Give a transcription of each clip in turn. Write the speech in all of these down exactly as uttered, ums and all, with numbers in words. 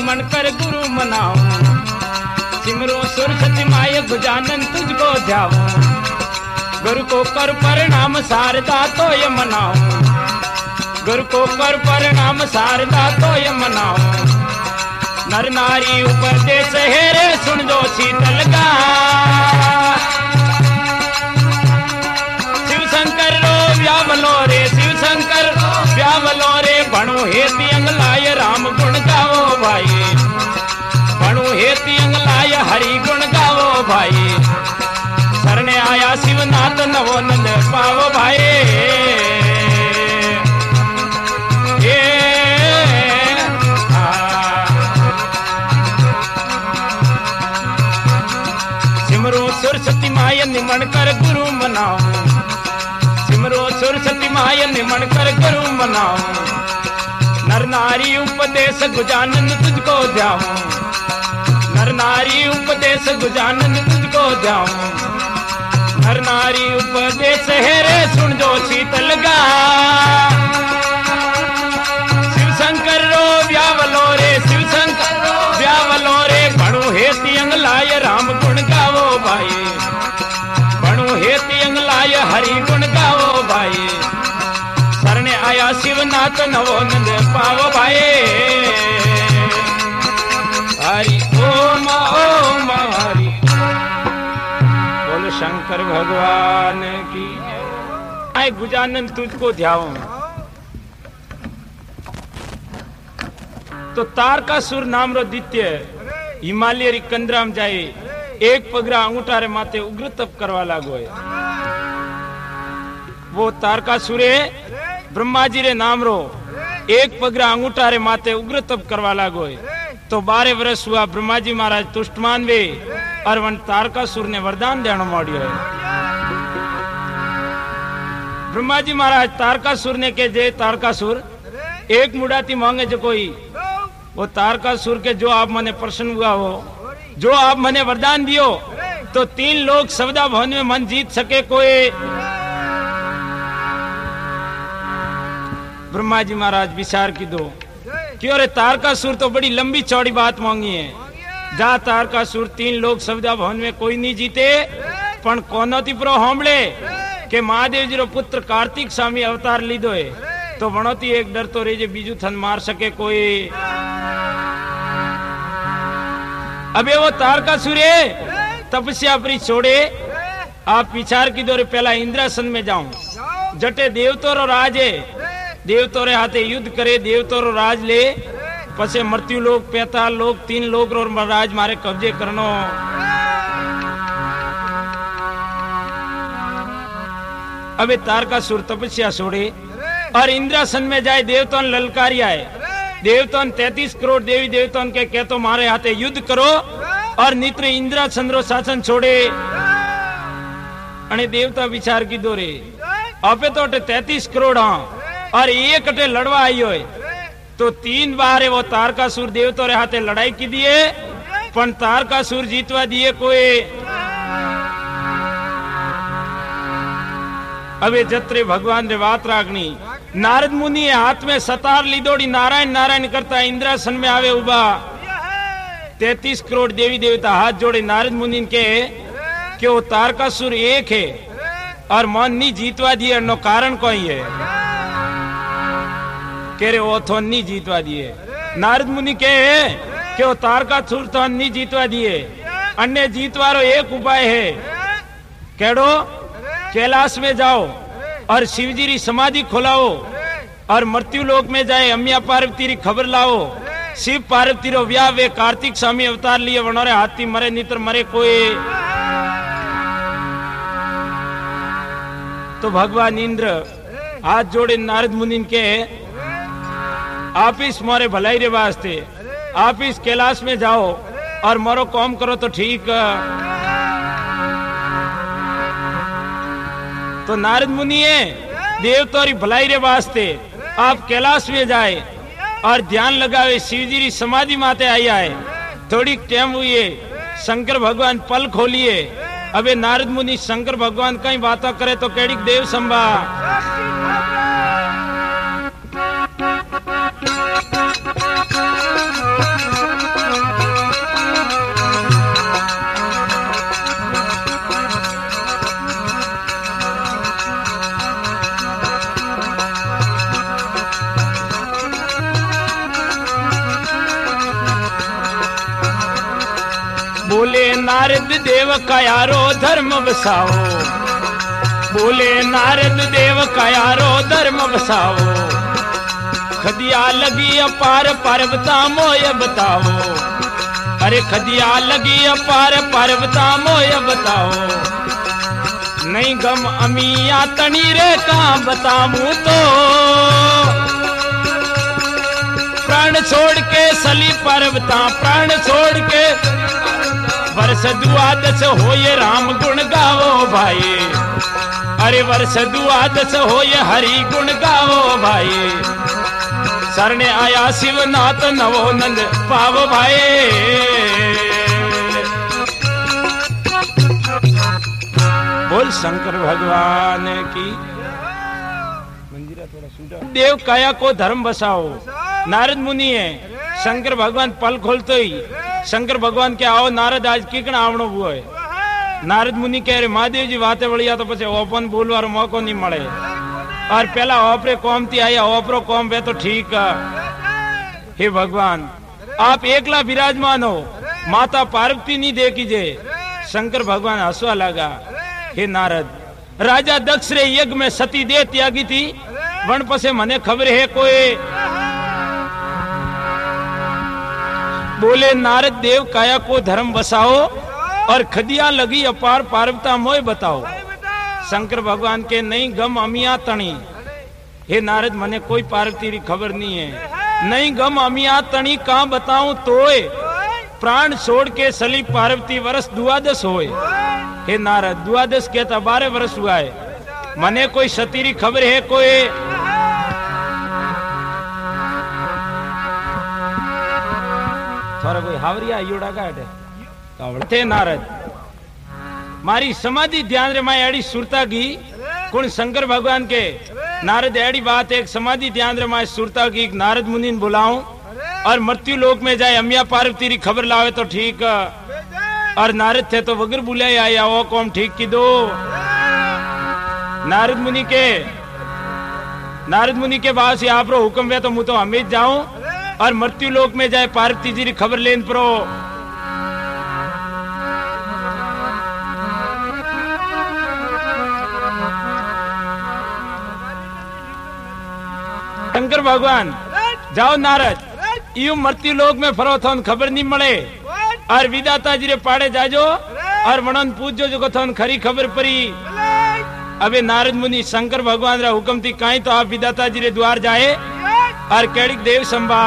निमन कर गुरु मनाऊं, सिमरो सरस्वती माय गजानन तुझको ध्याऊं, गुरु को कर प्रणाम शारदा तो ये मनाऊं, गुरु को कर प्रणाम शारदा तो ये मनाऊं, नर नारी उपदेश है रे सुन दो शीतल का, शिव शंकर रो व्यावलो रे, शिव शंकर व्यावलो रे, भणु हेती अंगलाय राम गुण गाओ भाई, भणु हेती अंगलाय हरि गुण गाओ भाई, शरण आया शिवनाथ नवो नंद पाओ भाई। सिमरो सरस्वती माय निमन कर गुरु मनाऊं, सिमरो सरस्वती माय निमन कर गुरु मनाऊं, नर नारी उपदेश गजानन तुझको ध्याऊं, नर नारी उपदेश गजानन तुझको ध्याऊं, नर नारी उपदेश है रे सुन जो शीतल गा, शिव शंकर रो व्यावलो रे, शिव शंकर व्यावलो रे, भणु हेती अंगलाय राम गुण गाओ भाई, भणु हेती अंगलाय हरि गुण गाओ भाई, शरण आया शिवनाथ नवो नंद पाओ भाई। हरि ओम ओम हरि बोल शंकर भगवान की। आए गजानन तुझको ध्याऊं, तो तारकासुर नाम रो दित्य हिमालय री कंदराम जाए, एक पगरा अंगूठा रे माथे उग्र तप करवा लागो है। वो तारकासुरे ब्रह्मा जी रे नाम रो एक पगरा अंगूठा रे माथे उग्र तप करवा लागो है। तो बारह वर्ष हुआ ब्रह्मा जी महाराज तुष्ट मानवे और वन तारकासुर ने वरदान देनो माड्यो है। ब्रह्मा जी महाराज तारकासुर ने के जे तारकासुर एक मुड़ाती मांगे जो कोई, वो तारकासुर के जो आप मने प्रसन्न हुआ हो, जो आप मने वरदान दियो, तो तीन लोग सवदा भवन में मन जीत सके कोई। ब्रह्मा जी महाराज विचार की दो क्यों रे तारकासुर तो बड़ी लंबी चौड़ी बात मांगी है। जा तारकासुर तीन लोग सवदा भवन में कोई नहीं जीते, पण कोनो ती प्रो होंबले के महादेव जी रो पुत्र कार्तिक स्वामी अवतार लीधो है, तो वणोती एक डर तो रेजे बीजू थन मार सके कोई। अबे वो तारकासुर तपस्या परी छोड़े, आप विचार की दो पहला इंद्रासन में जाऊं, जटे देवतो रो राज है, देवतो रे हाथे युद्ध करे, देवतो रो राज ले, पछे मृत्यु लोग पैताल लोग तीन लोग रो राज मारे कब्जे करनो। अबे तारकासुर तपस्या छोड़े और इंद्रासन में जाए, देवतों ने ललकारी आए, देवतों ने तैतीस करोड़ देवी देवतों के कहतो मारे हाथे युद्ध करो और नित्र इंद्रासन रो शासन छोड़े। अने देवता विचार की दो रे आपे तो तैतीस करोड़ हाँ और एक अटे लड़वा आई हो, तो तीन बार वो तारकासुर देवतों रे हाथे लड़ाई की दिए, पण तारकासुर जीतवा दिए कोई। अबे जत्रे भगवान रे बात रागनी, नारद मुनि हाथ में सतार लीदोड़ी नारायण नारायण करता इंद्रासन में आवे उबा। तैतीस करोड़ देवी देवता हाथ जोड़े नारद मुनि के कि वो तारकासुर एक है और मन नहीं जीतवा दिए, नो कारण कोई है कह रहे वो तो नहीं जीतवा दिए। नारद मुनि के कि वो तारकासुर तो नहीं जीतवा दिए, अन्य जीतवारो एक उपाय है, केड़ो कैलाश में जाओ और शिवजी री समाधि खोलाओ और मृत्यु लोक में जाए अम्या पार्वती री खबर लाओ, शिव पार्वती रो व्याह वे कार्तिक स्वामी अवतार लिए वनोरे हाथी मरे नितर मरे कोई। तो भगवान इंद्र हाथ जोड़े नारद मुनि के आप इस मोरे भलाई रे वास्ते आप इस कैलाश में जाओ और मोरो काम करो तो ठीक। तो नारद मुनि देवतोरी भलाई रे वास्ते आप कैलाश में जाए और ध्यान लगावे, शिवजी री समाधि माते आई आए। थोड़ी टाइम हुई है, शंकर भगवान पल खोलिए। अबे नारद मुनि शंकर भगवान कई बातें करे तो केड़ी देव संभा। नारद देव का यारो धर्म बसाओ, बोले नारद देव का यारो धर्म बसाओ। खदिया लगी अपार पर्वता मोय बताओ, अरे खदिया लगी अपार पर्वता मोय बताओ। नहीं गम अमिया तनी रे कहाँ बताऊं तो, प्राण छोड़ के सली पर्वता प्राण छोड़ के। वर्ष दुआदश होए राम गुण गाओ भाई, अरे वर्ष दुआदश होए हरि गुण गाओ भाई। शरणे आया शिवनाथ नवो नंद पावो भाई। बोल शंकर भगवान की। मंदिरा थोड़ा सूटा। देव काया को धर्म बसाओ। नारद मुनि है, शंकर भगवान पल खोलते ही शंकर भगवान के आओ नारद आज किकना आवणो हुआ है। नारद मुनि कह रहे महादेव जी बातें बढ़िया तो पछे ओपन बोलवार मौको नहीं मळे, और पहला ओपरे कौम थी आया ओपरो कौम पे तो ठीक है। हे भगवान आप एकला विराजमान हो, माता पार्वती नहीं देखी जे। शंकर भगवान हंसवा लगा, हे नारद राजा दक्ष रे यज्ञ में सती दे त्यागी थी, वन पसे मने खबर है कोई। बोले नारद देव काया को धर्म बसाओ, और खदिया लगी अपार पार्वता मोय बताओ। शंकर भगवान के नहीं गम अमिया तणी, हे नारद मने कोई पार्वती री खबर नहीं है। नहीं गम अमिया तणी कहाँ बताऊं तोय, प्राण छोड़ के सली पार्वती वर्ष दुआदश होए। हे नारद दुआदश कहता बारह वर्ष हुआ है, मने कोई सतीरी खबर है कोई। थोड़ा कोई हावरिया योड़ा का थे नारद मारी समाधि ध्यान रे माई एड़ी सुरता की कुण शंकर भगवान के। नारद एड़ी बात एक समाधि ध्यान रे माई सुरता की नारद मुनि बुलाऊं, और मृत्यु लोक में जाए अमिया पार्वती री खबर लावे तो ठीक। और नारद थे तो वगर बुलाए आया वो कौम ठीक की दो। नारद मुनि के नारद मुनि के बाद से आप रो हुक्म है तो मुझे तो हमें जाऊं, और मृत्यु लोक में जाए पार्वती जी री खबर लेन परो। शंकर भगवान जाओ नारद यू मृत्यु लोक में फरो थोन खबर नहीं मळे, और विदाता जी रे पाड़े जाजो और मनन पूछो जो थोन खरी खबर परी। अबे नारद मुनि शंकर भगवान रा हुक्म थी काई तो आप विदाता जी रे द्वार जाए और केड़िक देव संभा।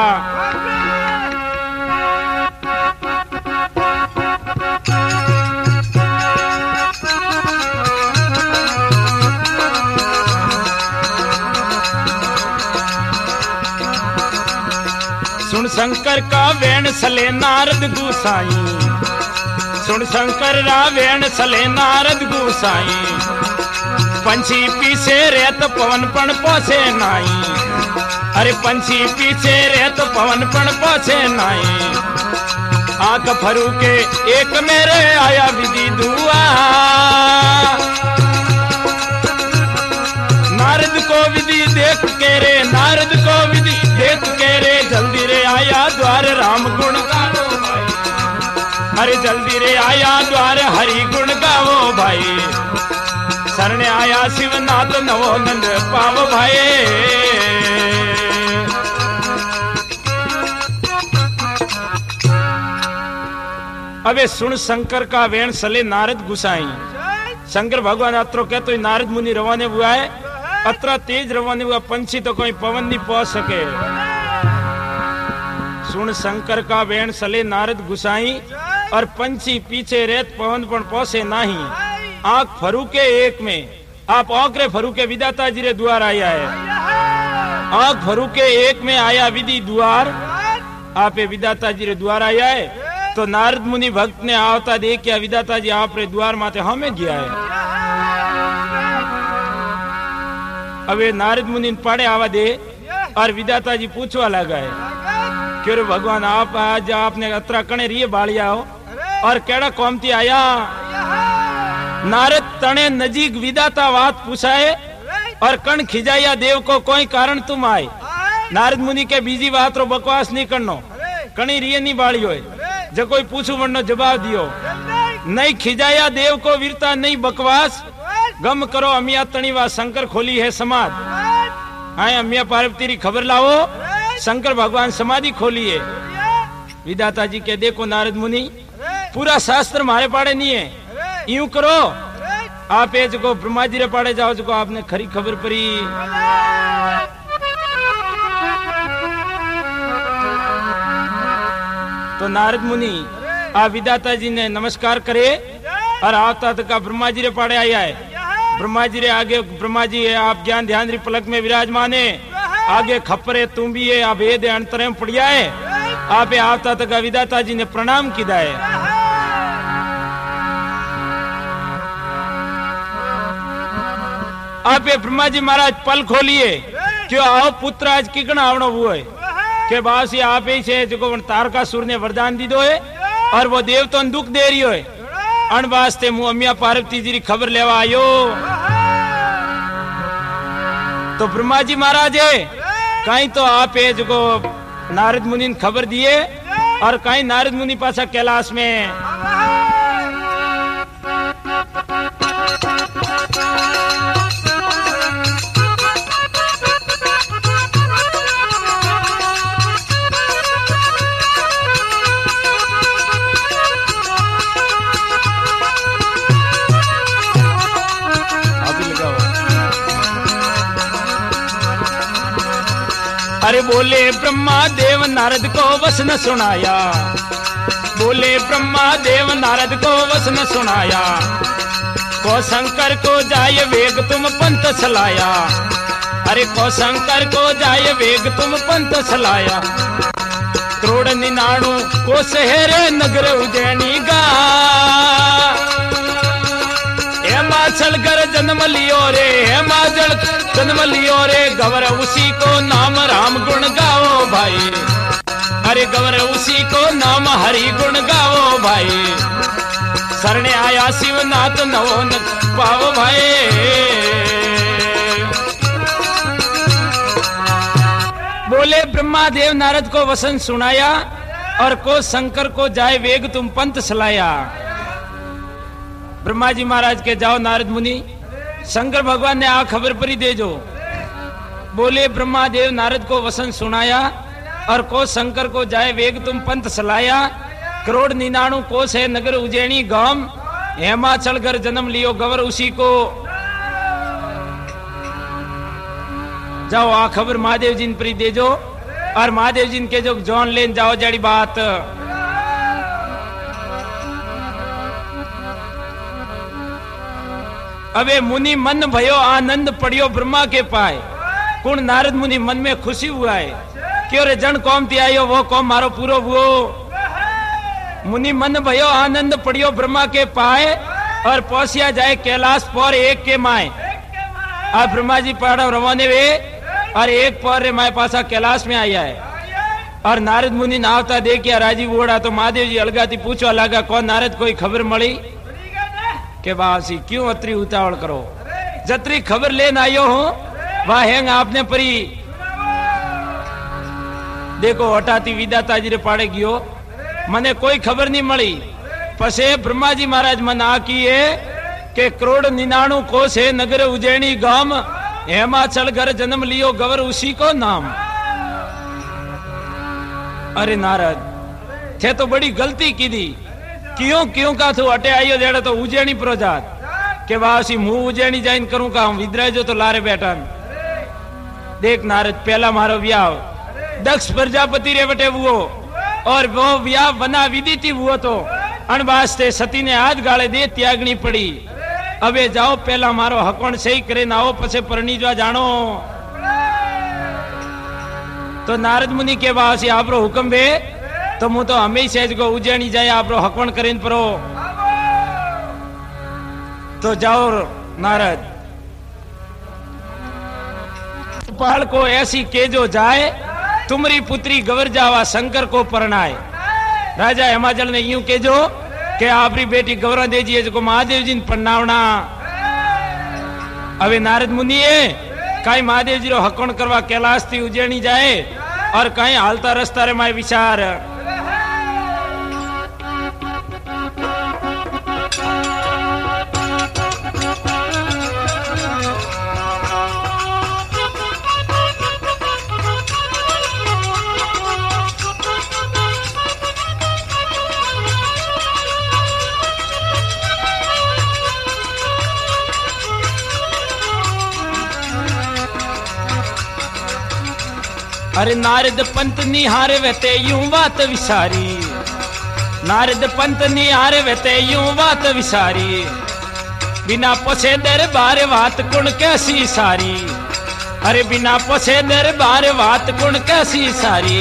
सुन शंकर का वेण सले नारद गुसाई, सुन शंकर रा वेण सले नारद गुसाई। पंछी पीछे रेत पवन पण पोसे नाई, अरे पंछी पीछे रेत पवन पण पोसे नाई। आंख फरू के एक मेरे आया विधि दुआ, नारद को विधि देख के रे नारद को विधि देख के रे जल्दी रे आया द्वार राम गुण गावो भाई, अरे जल्दी रे आया द्वार हरि गुण गावो भाई। शरण आया शिवनाथ नवो नंद पावो भाई। अबे सुन शंकर का वेण सले नारद गुसाई। शंकर भगवान अत्रो कहते नारद मुनि रवाने हुआ है, अत्रा तेज रवाने हुआ पंछी तो कोई पवन नहीं पहुंच सके। सुन शंकर का वेण सले नारद गुसाई, और पंछी पीछे रेत पवन पण पहुंचे नहीं। आंख फरूके एक में आप औकरे फरूके विदाता जी रे द्वार आया है। आंख फरूके एक में आया विधि द्वार, आपे विदाता जी रे द्वार आया है। तो नारद मुनि भक्त ने आवता देखिया विदाता जी आप रे द्वार माते हमें गया है। अबे नारद मुनि पाड़े आवा दे, और विदाता जी पूछवा लगा है क्यों भगवान आप आज आपने अतरा कणे रिये बालिया हो, और केड़ा कौमती आया। नारद तने नजीक विदाता बात पूछाए, और कण खिजाया देव को कोई कारण तुम आए। नारद मुनि के बीजी बात रो बकवास नहीं करनो, कणी रिये नहीं बाली होए, जो कोई पूछू वरनो जवाब दियो। नहीं खिजाया देव को वीरता नहीं बकवास, गम करो अमिया तणीवा शंकर खोली है समाधि। हाँ अमिया पार्वती री खबर लाओ, शंकर भगवान समाधि खोली है। विधाता जी के देखो नारद मुनि पूरा शास्त्र मारे पाड़े नहीं है, यूं करो आप ये जो ब्रह्मा जी रे पाड़े जाओ जो आपने खरी खबर पड़ी। तो नारद मुनि आ विधाता जी ने नमस्कार करे और आता तक ब्रह्मा जी रे पाड़े आया है। ब्रह्मा जी रे आगे ब्रह्मा जी है आप ज्ञान ध्यान री पलक में विराजमान है, आगे खपरे तुम भी है आप वेद अंतरे में पड़िया है। आप आता तक विधाता जी ने प्रणाम किया है। आप ब्रह्मा जी महाराज पल खोलिए क्यों आओ पुत्र आज किकण आवणो हुआ है के बासी आप ही से जो तारकासुर ने वरदान दी दो है और वो देव तो दुख दे रही है। अण वास्ते मु अमिया पार्वती जी की खबर लेवा आयो। तो ब्रह्मा जी महाराज है कहीं तो आप है जो नारद मुनि ने खबर दिए और कहीं नारद मुनि पासा कैलाश में। अरे बोले ब्रह्मा देव नारद को वसन सुनाया, बोले ब्रह्मा देव नारद को वसन सुनाया, को शंकर को जाय वेग तुम पंथ सलाया। अरे को शंकर को जाय वेग तुम पंथ सलाया, करोड़ निन्याणु को शहरे नगर उज्जैनी गा। हिमाचल कर जन्म लियो रे, हिमाचल जन्म लियो रे, गवर उसी को नाम राम गुण गाओ भाई। अरे गवर उसी को नाम हरि गुण गाओ भाई। शरणे आया शिवनाथ नवो न पाओ भाई। बोले ब्रह्मा देव नारद को वसन सुनाया और को शंकर को जाए वेग तुम पंथ सलाया। ब्रह्मा जी महाराज के जाओ नारद मुनि, शंकर भगवान ने आ खबर परी दे जो। बोले ब्रह्मा देव नारद को वसन सुनाया और को शंकर को जाए वेग तुम पंथ सलाया, करोड़ निन्याणु कोस है नगर उज्जैनी गांव, हिमाचल घर जन्म लियो गवर उसी को। जाओ आ खबर महादेव जी ने परी दे जो और महादेव जी के जो जौन लेन जाओ जड़ी बात। अबे मुनि मन भयो आनंद पड़ियो ब्रह्मा के पाए। कुण नारद मुनि मन में खुशी हुआ है क्यों रे जन कौम ती आयो वो कौम मारो पूरो हुओ। मुनि मन भयो आनंद पड़ियो ब्रह्मा के पाए और पहुंचिया जाए कैलाश पर एक के माए। अब ब्रह्मा जी पहाड़ों रवाने वे और एक पर रे माए पासा कैलाश में आया है। और नारद मुनि नावता देखिया राजीव ओढ़ा तो महादेव जी अलगाती पूछवा लगा कौन नारद कोई खबर मળી के बासी क्यों अतरी उतावल करो, जतरी खबर लेन आयो हूं वह हैंग आपने परी। देखो हटाती विदाता जी रे पाड़े गयो, मने कोई खबर नहीं मળી। पसे ब्रह्मा जी महाराज मन आ किए के करोड़ निन्याणु कोस है नगर उज्जैनी गांव, हिमाचल घर जन्म लियो गवर उसी को नाम। अरे नारद थे तो बड़ी गलती की दी, क्यों क्यों का तू अटे आयो जेड़े तो उज्जैनी प्रोजात के वासी मुंह उज्जैनी जाइन करूं का हम विद्राय जो तो लारे बैठा। देख नारद पहला मारो ब्याह दक्ष प्रजापति रे बटे हुओ और वो ब्याह बना विधि थी हुओ तो अण वास्ते सती ने हाथ गाले दे त्यागनी पड़ी। अबे जाओ पहला मारो हकोण सही करे ना आओ पसे परणी जो जानो। तो नारद मुनि के वासी आपरो हुक्म बे तो मु तो हमेशा को उज्जैनी जाए आपरो हकवण करीन परो। तो जाओ नारद पाल को ऐसी केजो जाए तुम्हारी पुत्री गवर जावा शंकर को परणाए। राजा हिमाचल ने यूं केजो के आपरी बेटी गौरा दे जी जो महादेव जी ने परणावना। अबे नारद मुनि कहीं महादेव जी रो हकवण करवा कैलाश थी उज्जैनी जाए और कहीं हालता रस्ता रे माए विचार। अरे नारद पंत निहारे वते यूं बात विसारी, नारद पंत निहारे वते यूं बात विसारी, बिना पोसे दरबार बात कुण कैसी सारी। अरे बिना पोसे दरबार बात कुण कैसी सारी।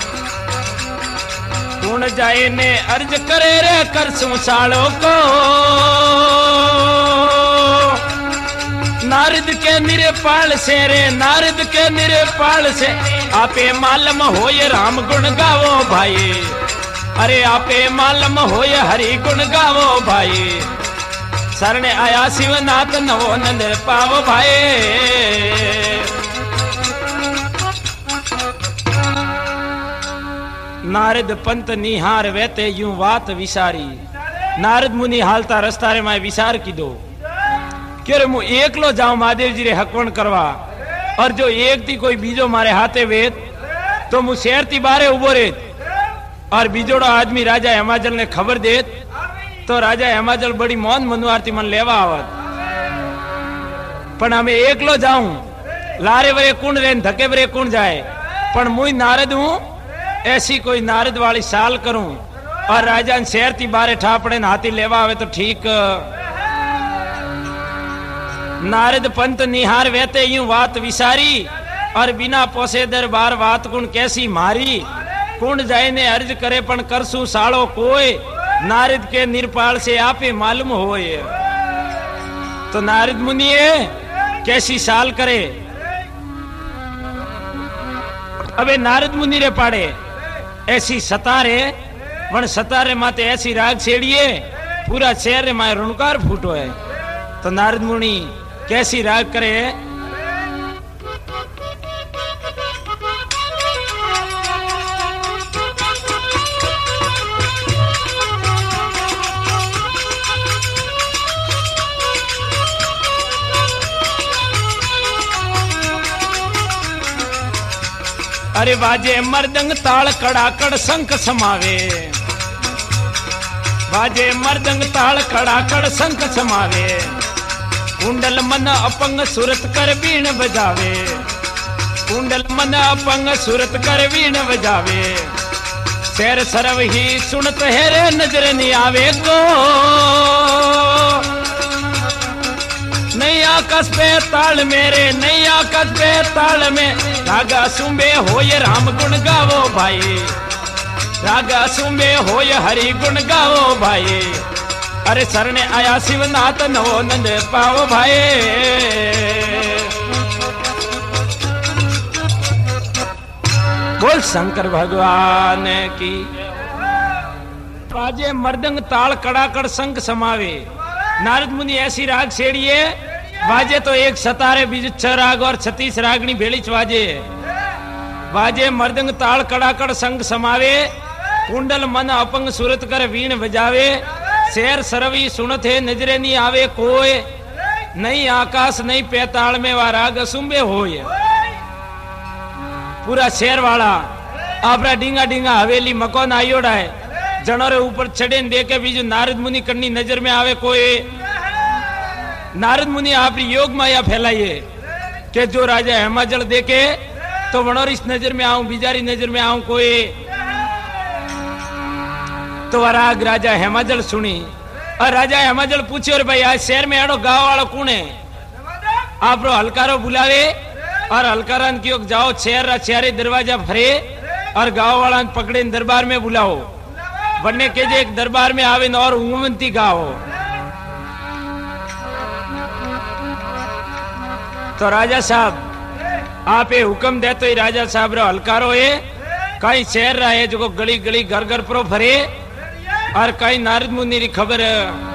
कुण जाए ने अर्ज करे रे कर सुसाड़ो को, नारद के निरपाल से रे, नारद के निरपाल से आपे मालम होए राम गुण गावो भाई। अरे आपे मालम होए हरि गुण गावो भाई। शरण आया शिवनाथ नवो नंद पावो भाई। नारद पंत निहार वेते यूं बात विसारी। नारद मुनि हालता रस्ता रे माय विचार कीधो कि मु एकलो जाऊं महादेव जी रे हकवण करवा, और जो एक थी कोई बीजो मारे हाथे वेत तो मु शहर थी बारे उबो रेत, और बीजोड़ो आदमी राजा हेमाचल ने खबर देत तो राजा हेमाचल बड़ी मौन मनुआरती मन लेवा आवत। पण हमें एकलो जाऊं लारे वरे कुण रेन धके वरे कुण जाए, पण मुई नारद हूं ऐसी कोई नारद वाली साल करूं और राजा शहर थी बारे ठापड़े हाथी लेवा आवे तो ठीक। नारद पंत निहार वेते यूं बात विसारी, और बिना पोसे दरबार बात कुण कैसी मारी। कुण जाए ने अर्ज करे पण करसू सालो कोय, नारद के निरपाल से आपे मालूम होए। तो नारद मुनि कैसी साल करे। अबे नारद मुनि रे पाड़े ऐसी सतारे, वन सतारे माते ऐसी राग छेड़िए पूरा शहर माए रुणकार फूटो है। तो नारद मुनि कैसी राग करे। अरे बाजे मर्दंग ताल कड़ाकड़ शंख समावे, बाजे मर्दंग ताल कड़ाकड़ शंख समावे, कुंडल मन अपंग सुरत कर बीण बजावे, कुंडल मन अपंग सुरत कर बीण बजावे। शहर सरव ही सुनत है रे नजर नहीं आवे को, नहीं आकाश पे ताल मेरे, नहीं आकाश पे ताल में, रागा सुंबे होय राम गुण गावो भाई, रागा सुंबे होय हरि गुण गावो भाई। अरे शरण आया शिवनाथ नवो नंद पावो भाई। बोल शंकर भगवान की। बाजे मर्दंग ताल कड़ाकड़ शंख समावे। नारद मुनि ऐसी राग छेड़िए, बाजे तो एक सतारे बीज छह राग और छत्तीस रागनी भेड़ीच बाजे। बाजे मर्दंग ताल कड़ाकड़ शंख समावे, कुंडल मन अपंग सुरत कर वीण बजावे। शेर सरवी सुनत है नजरे नहीं आवे कोय, नहीं आकाश नहीं पैताल में वा राग सुंबे होय। पूरा शेर वाला आपरा डींगा डींगा हवेली मकान आयोड़ा है, जनो रे ऊपर चढ़े देखे बीजू नारद मुनि कन्नी नजर में आवे कोई। नारद मुनि आप योग माया फैलाइए कि जो राजा हेमाचल देखे तो वनोर इस नजर में आऊं, बिजारी नजर में आऊं कोई। तो राग राजा हेमाचल सुनी, और राजा हेमाचल पूछे और भाई आज शहर में एड़ो गाँव वाला कौन है। आप हलकारो बुलावे और हलकारान की जाओ शहर रा चारे दरवाजा भरे और गाँव वाला पकड़े दरबार में बुलाओ, बनने के जे एक दरबार में आवे न और उमंती गाओ। तो राजा साहब आप ये हुक्म दे तो राजा साहब रो हलकारो है कई शहर रहा है जो गली गली घर घर पर भरे और कई नारद मुनि री खबर है।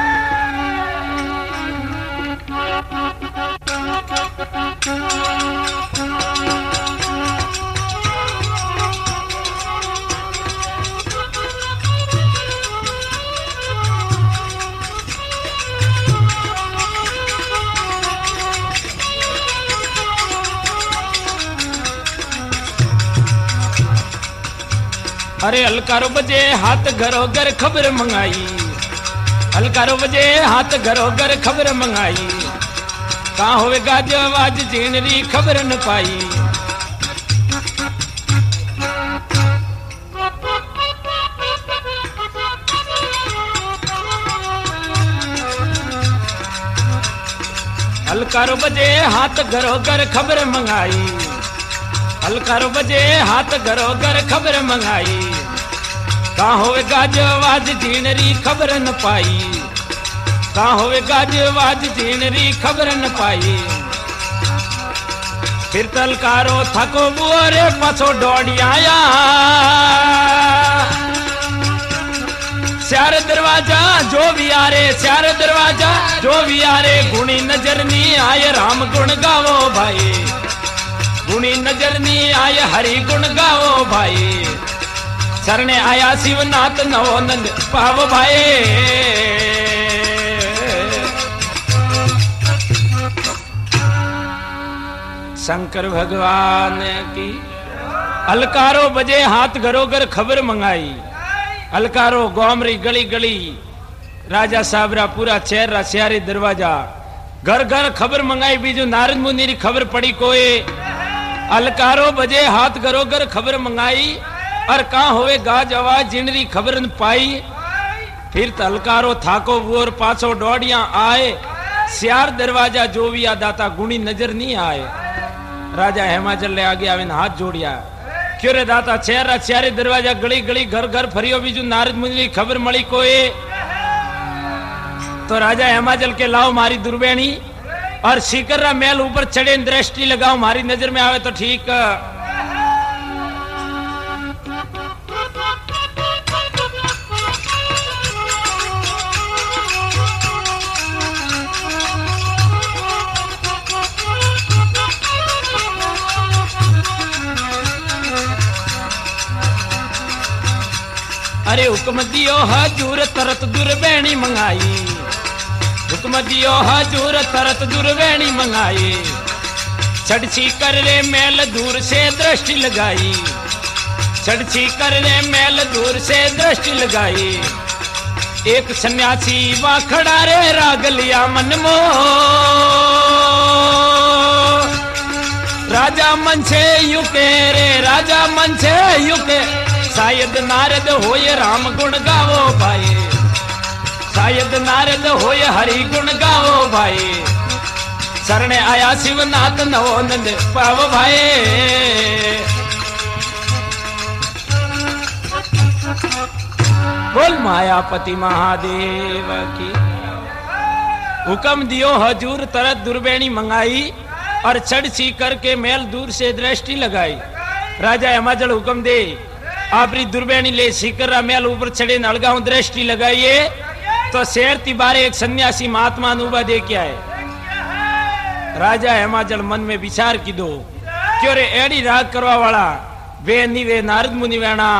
अरे हलकारो बजे हाथ घरो घर खबर मंगाई, हलकारो बजे हाथ घरो घर खबर मंगाई, कहाँ होवेगा जो आवाज जीन री खबर न पाई। अलकारो बजे हाथ घरो घर खबर मंगाई, अलकारो बजे हाथ घरो घर खबर मंगाई, कहाँ होवे गाजवाज जीनरी खबर न पाई, कहाँ होवे गाजवाज जीनरी खबर न पाई। फिर तलकारो थको बुआरे पाछो दौड़ी आया, चार दरवाजा जो भी आरे, चार दरवाजा जो भी आरे, गुणी नजर नी आए राम गुण गावो भाई, गुणी नजर नी आए हरि गुण गावो भाई। शरणे आया शिवनाथ नवोनंद पावो भाई। शंकर भगवान की अलकारो बजे हाथ घरो घर खबर मंगाई, अलकारो गोमरी गली गली राजा साबरा पूरा चेहरा सियारी दरवाजा घर घर खबर मंगाई, बीजू नारद मुनि री खबर पड़ी कोई। अलकारो बजे हाथ घरो घर खबर मंगाई, और कहाँ होवे गाज आवाज जिनरी खबर न पाई। फिर तलकारो थाको वोर पाछो दौड़िया आए, सियार दरवाजा जो भी दाता गुणी नजर नहीं आए। राजा हेमाचल ले आगे आवे हाथ जोड़िया, क्यों रे दाता चेहरा सियारे दरवाजा गली गली घर घर फरियो, बीजू नारद मुनि खबर मળી कोई। तो राजा हेमाचल के लाओ मारी दुर्बेणी, और सीकर्रा मेल ऊपर चढ़े दृष्टि लगाओ, मारी नजर में आवे तो ठीक। अरे हुक्म दियो हजूर तरत दुर्बेणी मंगाई, हुक्म दियो हजूर तरत दुर्बेणी मंगाई, छड़छी कर रे मेल दूर से दृष्टि लगाई, छड़छी कर रे मेल दूर से दृष्टि लगाई। एक सन्यासी वहां खड़ा रे राग लिया मन मो, राजा मन से यू के रे, राजा मन से यू के, शायद नारद होय राम गुण गावो भाई, शायद नारद होय हरि गुण गावो भाई। शरणे आया शिवनाथ नवोनंद पावो भाई। बोल मायापति महादेव की। हुक्म दियो हजूर तरत दुर्बेणी मंगाई, और चढ़ करके मेल दूर से दृष्टि लगाई। राजा हिमाचल हुक्म दे, आपरी दुर्बेणी ले सीकर्रा मेल ऊपर चढ़े नलगांव दृष्टि लगाइए। तो शेर तिबारे एक सन्यासी महात्मा अनुभा दे के आए। राजा हिमाचल मन में विचार की दो, क्यों रे एड़ी राग करवा वाला वे नी वे नारद मुनि वेणा।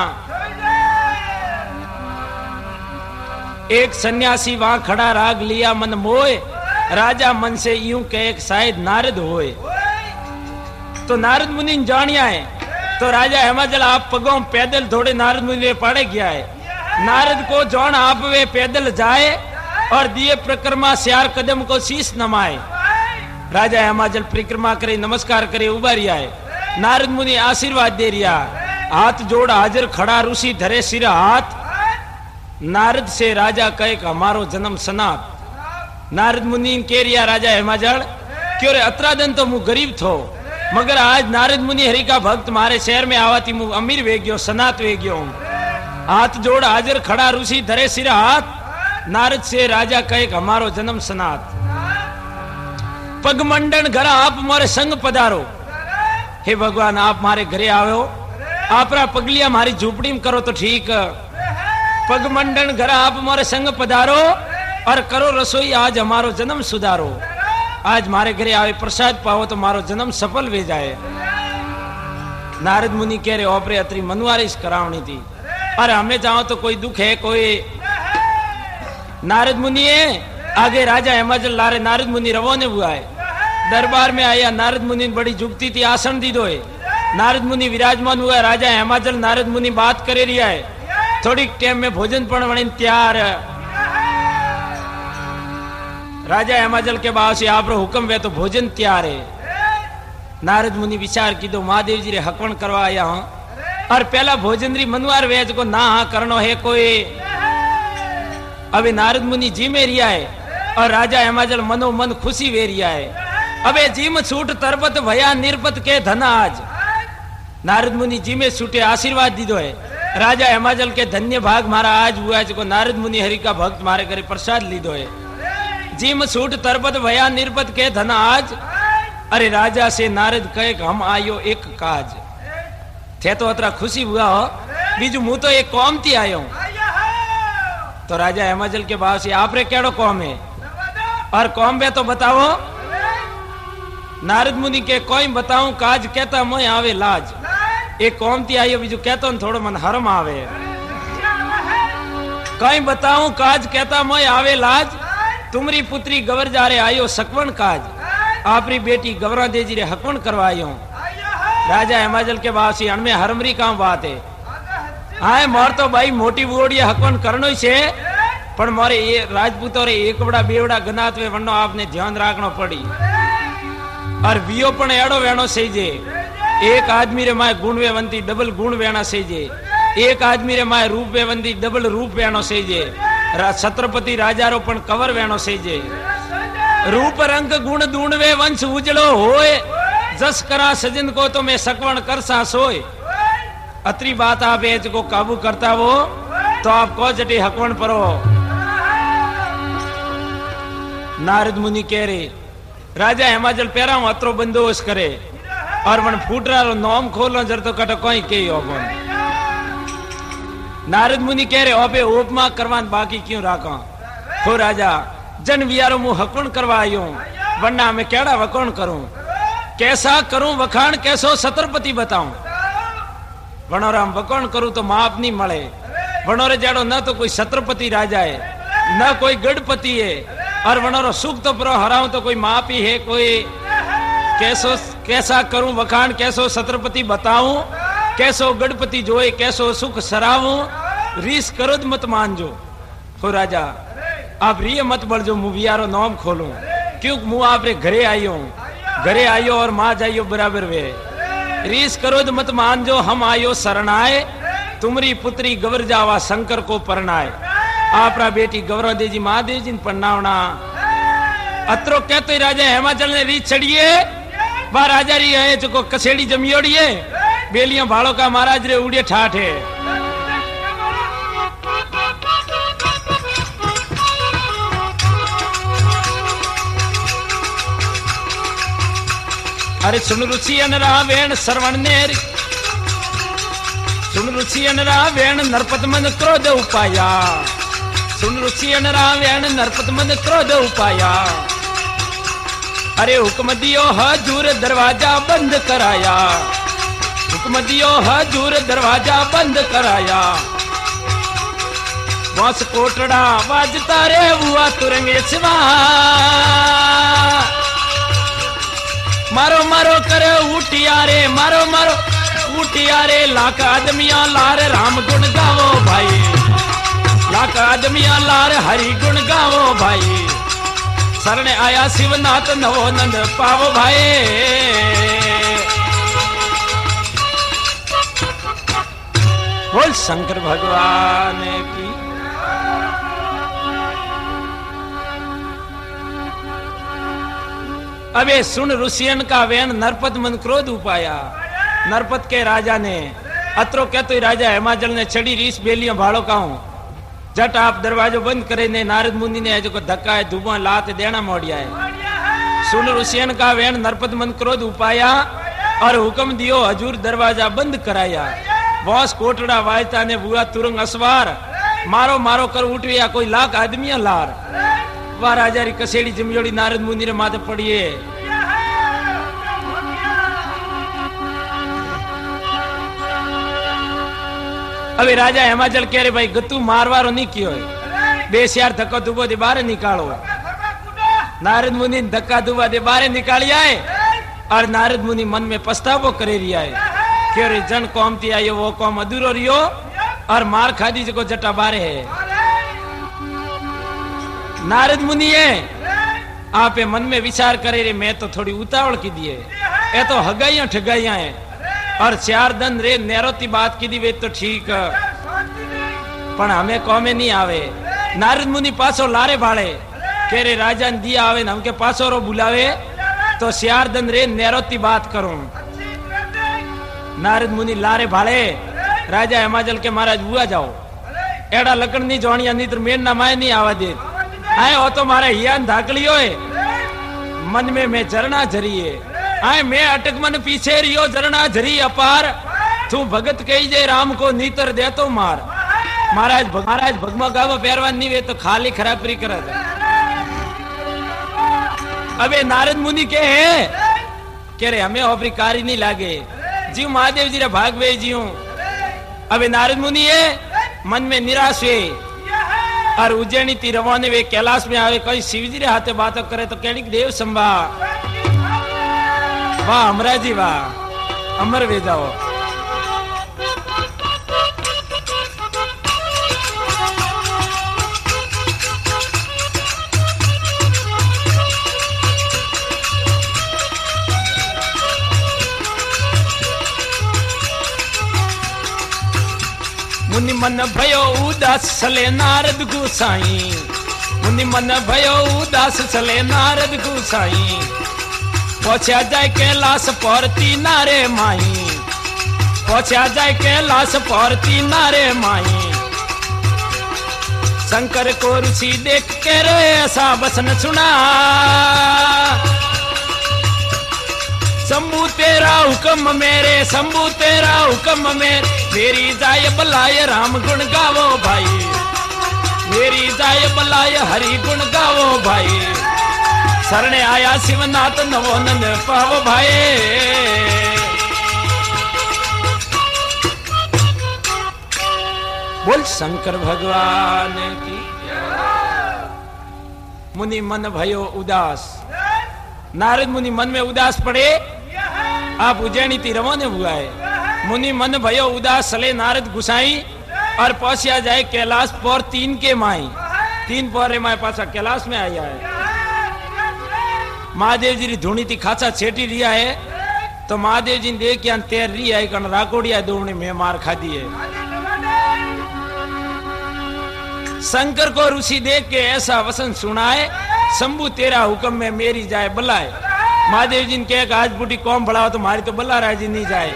एक सन्यासी वहां खड़ा राग लिया मन मोए, राजा मन से यूं कहे शायद नारद होए। तो नारद मुनि जानिया है, तो राजा हिमाचल आप पगों पैदल थोड़े नारद मुनि पड़े गया है। नारद को जौन आप वे पैदल जाए, और दिए परिक्रमा सियार कदम को शीश नमाए। राजा हिमाचल परिक्रमा करे, नमस्कार करे, उबारी आए। नारद मुनि आशीर्वाद दे रिया, हाथ जोड़ हाजिर खड़ा, ऋषि धरे सिर हाथ। नारद से राजा कहे कि हमारो जन्म सनात। नारद मुनि कह रिया राजा हिमाचल, क्यों रे अतरा दिन तो मु गरीब थो, मगर आज नारद मुनि हरि का भक्त मारे शहर में आवाती मु अमीर वे गयो, सनात वे गयो। हाथ जोड़ हाजिर खड़ा, ऋषि धरे सिर हाथ। नारद से राजा कहे कि हमारो जन्म सनात। पगमंडन घर आप मोरे संग पधारो। हे भगवान, आप मारे घरे आओ, आपरा पगलिया मारी झूपड़ी में करो तो ठीक। पगमंडन घर आप मोरे संग पधारो, और करो रसोई आज हमारो जन्म सुधारो। आज मारे घरे आवे प्रसाद पाओ तो मारो जन्म सफल वे जाए। नारद मुनि कह रहे ओपरे अतरी मनुआरिश करावनी थी, और हमें चाहो तो कोई दुख है कोई। नारद मुनि है आगे, राजा हिमाचल लारे नारद मुनि रवाने हुआ है। दरबार में आया, नारद मुनि बड़ी जुगती थी, आसन दी दो है। नारद मुनि विराजमान हुआ, राजा हिमाचल नारद मुनि बात करे रिया है। थोड़ी टाइम में भोजन पण बने तैयार। राजा हिमाचल के बाद से आप हुक्म वे तो भोजन तैयार है। नारद मुनि विचार की दो, महादेव जी रे हकवण करवा आया हूं, और पहला भोजन री मनुआर वेज को ना हाँ करनो है कोई। अभी नारद मुनि जी में रिया है, और राजा हिमाचल मनो मन खुशी वे रिया है। अबे जीम छूट तरबत भया निर्पत के धन आज। नारद मुनि जी में छूटे आशीर्वाद दीदो है। राजा हेमाचल के धन्य भाग मारा आज हुआ जो नारद मुनि हरि का भक्त मारे करे प्रसाद लीधो है। जीम छूट तरबत भया निर्पत के धन आज। अरे राजा से नारद कहे हम आयो एक काज। थे तो अतरा खुशी हुआ हो बीजू मुंह तो एक कौम थी आयो। तो राजा हेमाचल के भाव से आप रे केड़ो कौम है और कौम में तो बताओ। नारद मुनि के कोई बताऊं काज कहता मैं आवे लाज। एक कौम थी आयो बीजू कहता थोड़ो मन हरम आवे। कई बताऊं काज कहता मैं आवे लाज। तुमरी पुत्री गवर जा रे आयो सकवन काज। आपरी बेटी गवरा देजी रे हकवन करवायो। राजा हेमाचल के वासी अणमे हरमरी काम बात है। हाँ मोर तो भाई मोटी बुओड़ी हकवन करनो ही छे पण मोरे ये राजपूतो रे एक बड़ा बेवड़ा गनात वे वनो आपने ध्यान राखनो पड़ी। और वियो पण एड़ो वेणो सहीजे। एक आदमी रे माय गुण वेवंती डबल गुण वेणा सहीजे। एक आदमी रे माय रूप वेवंती डबल रूप वेणो सहीजे। रा, छत्रपति राजा रो पण कवर वेणो सहीजे। रूप रंग गुण दूण वे वंश उजड़ो होए। जस करा सजन को तो मैं सकवण करसा सोए। अतरी बात आप एज को काबू करता वो तो आप को जटी हकवण परो। नारद मुनि कह रहे राजा हेमाचल पेरा अतरो बंदोबस्त करे और वन फूटरा रो नोम खोलो जर तो कट कोई के ओपन। नारद मुनि कह रहे ओपे उपमा करवान बाकी क्यों राखा। हो राजा जन वियारो मु हकवण करवायो वरना मैं केड़ा वकवण करूं। कैसा करूं वखाण कैसो छत्रपति बताऊं। वनोराम वकवण करूं तो माप नहीं मळे। वनोरे जेड़ो न तो कोई छत्रपति राजा है न कोई गढ़पति है और वनोरो सुख तो प्रो हराऊं तो कोई माप ही है कोई। कैसो कैसा करूं वखाण कैसो छत्रपति बताऊं। कैसो गढ़पति जोए कैसो सुख सराऊं। रीस करोद मत मानजो। हो राजा आप रिय मत बढ़जो मु वियारो नोम खोलूं क्यों मु आप रे घरे आयो घरे आयो और मां जाइयो बराबर वे। रीस करोद मत मानजो हम आयो शरणाए। तुमरी पुत्री गवर जावा शंकर को परनाए। आपरा बेटी गौरा देजी महादेव जी पन्नावना। अत्रो कहते राजा हेमाचल ने रीत छड़िए बा राजा री है जो कसेड़ी जमियोड़िए बेलियां भाड़ो का महाराज रे उड़े ठाठे। अरे सुन रुचि अनरा वेण श्रवण नेर। सुन रुचि अनरा वेण नरपत मन क्रोध उपाया। सुन रुचि अनरा वेण नरपत मन क्रोध उपाया। अरे हुक्म दियो हजूर दरवाजा बंद कराया। हुक्म दियो हजूर दरवाजा बंद कराया। बस कोटड़ा बाजता रे हुआ तुरंगे सिवा। मारो मारो करे उठिया रे मारो मारो उठिया रे लाख आदमिया लार राम गुण गावो भाई। लाख आदमिया लार हरि गुण गावो भाई। शरण आया शिवनाथ नवो नंद पावो भाई। बोल शंकर भगवान की। अबे सुन ऋषियन का वेन नरपत मन क्रोध उपाया। नरपत के राजा ने अत्रो कहते राजा हेमाचल ने छड़ी रीस बेलियां भाड़ो काऊं। जट आप दरवाजो बंद करे ने नारद मुनि ने जो धक्का है धुआं लात देना मोड़िया है। सुन ऋषियन का वेन नरपत मन क्रोध उपाया और हुक्म दियो हजूर दरवाजा बंद कराया। बॉस कोटड़ा वायता ने बुआ तुरंग असवार मारो मारो कर उठिया कोई लाख आदमियां लार। वह राजा री कसेड़ी जमियोड़ी नारद मुनि रे माथे पड़िए। अबे राजा हेमाचल कह रहे भाई गत्तू मारवारो नहीं कियो है। बेसियार धक्का दुबो दे बाहर निकालो। नारद मुनि धक्का दुबा दे बाहर निकाली आए और नारद मुनि मन में पछतावो करे रिया है कि अरे जन कौम थी आयो वो कौम अधूरो रियो और मार खादी जो जटा बारे है। नारद मुनि है आप मन में विचार करे रे मैं तो थोड़ी उतावल की दिए ये तो हगाइया ठगाइया है और चार दन रे नेरोती बात की दी वे तो ठीक पण हमें कौमे नहीं आवे। नारद मुनि पासो लारे भाड़े के रे राजा ने दिया आवे हमके पासो रो बुलावे तो सियारदन रे नेरोती बात करूं। नारद मुनि लारे भाले राजा हिमाचल के महाराज बुआ जाओ एड़ा लकड़ नहीं जोनिया नहीं तो मेर ना माय नहीं आवा दे आए हो तो मारे हियान धाकलियो है मन में मैं झरना झरिए आए मैं अटक मन पीछे रियो झरना झरी अपार तू भगत कही जे राम को नीतर दे तो मार। महाराज महाराज भगमा गावा पैरवान नहीं वे तो खाली खराबरी कर अबे नारद मुनि के है कह रहे हमें ओपरी कारी नहीं लागे जी महादेव जी रे भागवे जीव। अबे नारद मुनि है मन में निराश है और उज्जैनी ती रवाने वे कैलाश में आवे कोई शिव जी रे हाथे बात करे तो कहनी देव संभा वाह हमरा जी वाह अमर वे जाओ। मुनि मन भयो उदास चले नारद गुसाई मुनि मन भयो उदास चले नारद गुसाई पहुंचा जाए कैलाश पौरती नारे माई पहुंचा जाए कैलाश पौरती नारे माई। शंकर को ऋषि देख के रे ऐसा बसन सुना शंभू तेरा हुक्म मेरे शंभू तेरा हुक्म मेरे मेरी जाय बलाय राम गुण गावो भाई मेरी जाय बलाय हरि गुण गावो भाई शरणे आया शिवनाथ नवो नंद पावो भाई। बोल शंकर भगवान की। मुनि मन भयो उदास नारद मुनि मन में उदास पड़े आप उज्जैनी ती रवाने हुआ है। मुनि मन भयो उदास चले नारद गुसाई और पहुंचा जाए कैलाश पर तीन के माई तीन पौरे माए पासा कैलाश में आया है। महादेव जी री धुनी थी खासा छेटी रिया है तो महादेव जी ने देख के तैर रही है कण राकोड़िया दोने में मार खा दी है। शंकर को ऋषि देख के ऐसा वसन सुनाए शंभू तेरा हुक्म में मेरी जाए बलाए। महादेव जी ने कहे आज बूटी कौम बढ़ाओ तो मारी तो बल्ला राजी नहीं जाए।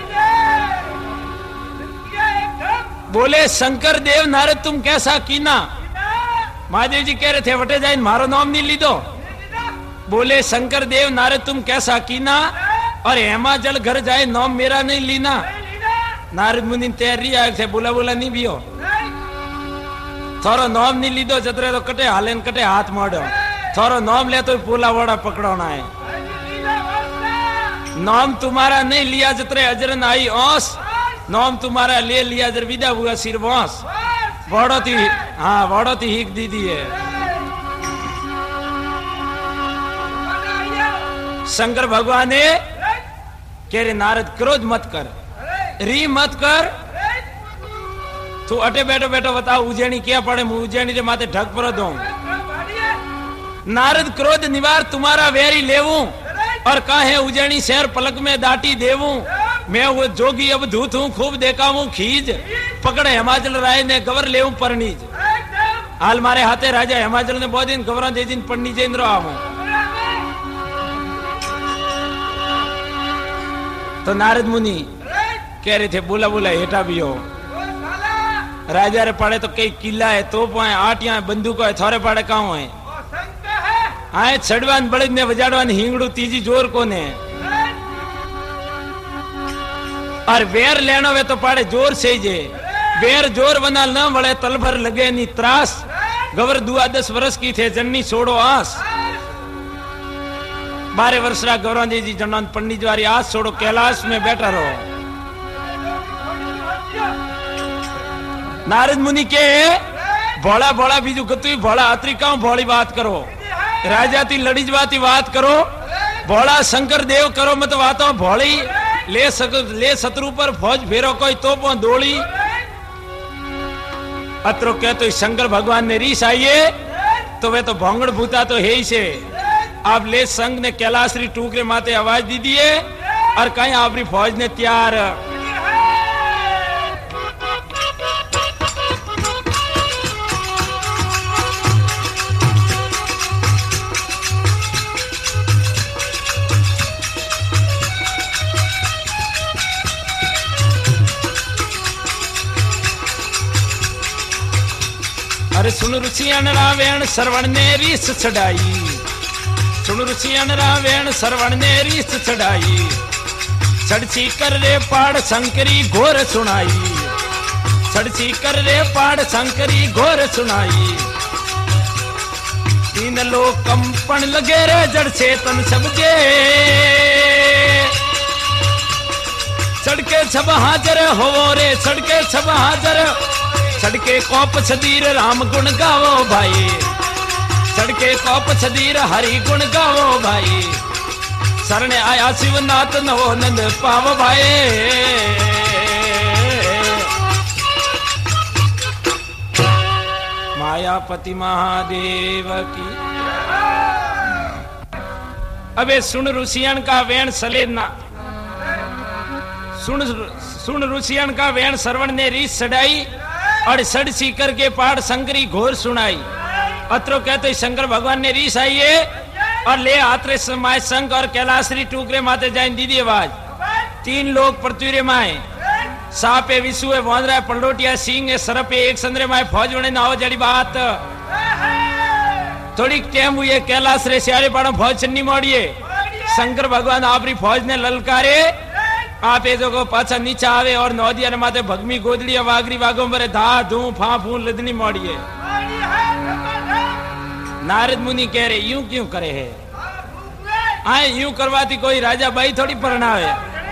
बोले शंकर देव नारद तुम कैसा कीना। महादेव जी कह रहे थे वटे जाए मारो नाम नहीं ली दो। बोले शंकर देव नारद तुम कैसा कीना और हेमा जल घर जाए नाम मेरा नहीं लीना। नारद मुनि तैयारी आए थे बोला बोला नहीं भी हो थोरो नाम नहीं लीधो जतरे तो कटे हाले कटे हाथ मोड़ो थोरो नाम ले तो पोला वड़ा पकड़ना है। नाम तुम्हारा नहीं लिया जतरे अजरन आई ओस नाम तुम्हारा ले लिया जर विदा हुआ सिर वोस वड़ो थी हाँ वड़ो थी हिक दीदी है। शंकर भगवान ने कह रहे नारद क्रोध मत कर री मत कर तू अटे बैठो बैठो बताओ उज्जैनी क्या पड़े मुझे उज्जैनी रे माथे ढक पर दो। नारद क्रोध निवार तुम्हारा वेरी लेवूं और काहे उज्जैनी शहर पलक में दाटी देवूं। मैं वो जोगी अब धूत हूँ खूब देखाऊं खीज पकड़े हिमाचल राय ने गवर लेवूं परनीज। हाल मारे हाथे राजा हिमाचल ने बहुत दिन गवरा दे दिन पन्नी जेंद्रो आवूं। तो नारद मुनि कह रहे थे बोला बोला हेठा भी हो राजा रे पड़े तो कई किला है तोप है आटिया बंदूक है थोड़े पड़े कहाँ है आए छड़वान बड़े ने वजाड़वान हिंगड़ू तीजी जोर कोने और वेर लेनो वे तो पड़े जोर से जे वेर जोर बना न बड़े तल भर लगे नी त्रास गवर दुआ दस वर्ष की थे जन्नी छोड़ो आस बारह वर्षरा गौरव जी जन्नत पंडित द्वारी आस छोड़ो कैलाश में बैठा रहो। नारद मुनि के भोला भोला बीजू कतु भोला अत्रिका भोली बात करो राजा ती लड़ी बाती बात करो भोला शंकर देव करो मत बातो भोली ले सक ले शत्रु पर फौज फेरो कोई तोपो दौड़ी। अत्रो कह तो शंकर भगवान ने रीस आइए तो वे तो भोंगड़ भूता तो है ही से आप ले संग ने कैलाशरी टूकरे माते आवाज दी दिए और कहीं आपरी फौज ने तैयार। अरे सुन ऋषियन रावण श्रवण ने रीस चढ़ाई, सुन ऋषियन रावण श्रवण ने रीस चढ़ाई, चढ़ची कर रे पाड़ शंकरी घोर सुनाई, चढ़ची कर रे पाड़ शंकरी घोर सुनाई। तीन लोग कंपन लगे रे जड़ चेतन सबके, सड़के छब हाजर हो रे, सड़के छब हाजर, सड़के कोप छदीर राम गुण गावो भाई, सड़के कोप छदीर हरि गुण गावो भाई। शरण आया शिवनाथ नवो नंद पावो भाई। मायापति महादेव की। अबे सुन ऋषियन का वेण सलेना, सुन सुन ऋषियन का वेण श्रवण ने रीस चढ़ाई और सड़ सीकर के पाठ शंकरी घोर सुनाई। अत्रो कहते शंकर भगवान ने रीस आई है और ले आत्रे माए शंख और कैलाशरी टूकरे माते जाए दीदी आवाज। तीन लोग पृथ्वी रे माए, सांप है, विशु है, वांदरा है, पलडोटिया, सिंह है, सरप है, एक संद्रे माए फौज बने ना हो जड़ी बात। थोड़ी टाइम हुई है कैलाश रे सियारे पाड़ो फौज चन्नी मोड़िए। शंकर भगवान आपरी फौज ने ललकारे, आप ये जो पाछा नीचा आवे और नौदिया ने माते भगमी गोदड़ी वागरी वागो मरे धा धू फा फू लदनी मोड़िए। नारद मुनि कह रहे यूं क्यों करे है, आए यूं करवाती कोई राजा बाई थोड़ी परणावे।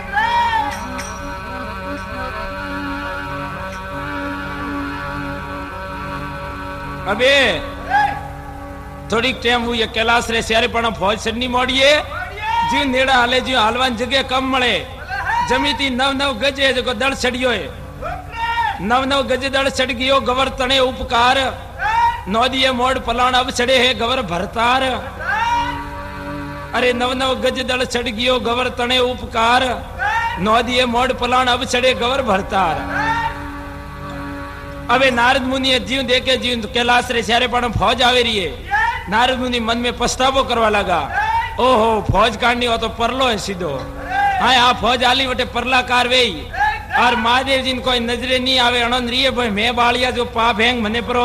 अबे थोड़ी टाइम हुई कैलाश रे सियारे पण फौज सन्नी मोड़िए। जी नेड़ा हाले जी हालवान जगह कम मळे, जमीती नव नव गजे जो दड़ चढ़ियो है, नव नव गजे दड़ चढ़ गयो गवर तने उपकार, नौदिये मोड़ पलाण अब चढ़े है गवर भरतार। अरे नव नव गज दड़ चढ़ गयो गवर तने उपकार, नौदिये मोड़ पलाण अब चढ़े गवर भरतार। अबे नारद मुनि जीव देखे जीव कैलाश रे सारे पण फौज आवे रही है। नारद मुनि मन में पछतावो करवा लगा, ओहो फौज काढ़नी हो तो परलो है सीधो। हाँ आ फौज आली वटे परला कारवेई और महादेव जी कोई नजरे नहीं आवे अनंद रही भाई मैं बालिया जो पाप हैंग मने परो।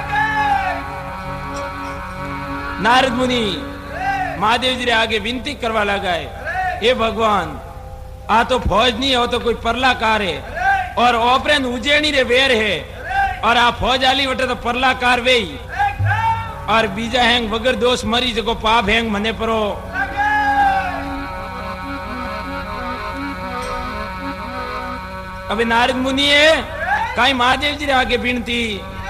नारद मुनि महादेव जी रे आगे विनती करवा लगा है, ये भगवान आ तो फौज नहीं हो तो कोई परला कार है और ओपरेन उजेणी रे वेर है और आ फौज आली वटे तो परला कारवेई और बीजा हैंग वगर दोष मरी जो पाप हैंग मने परो। अबे नारद मुनि है काई महादेव जी रे आगे विनती,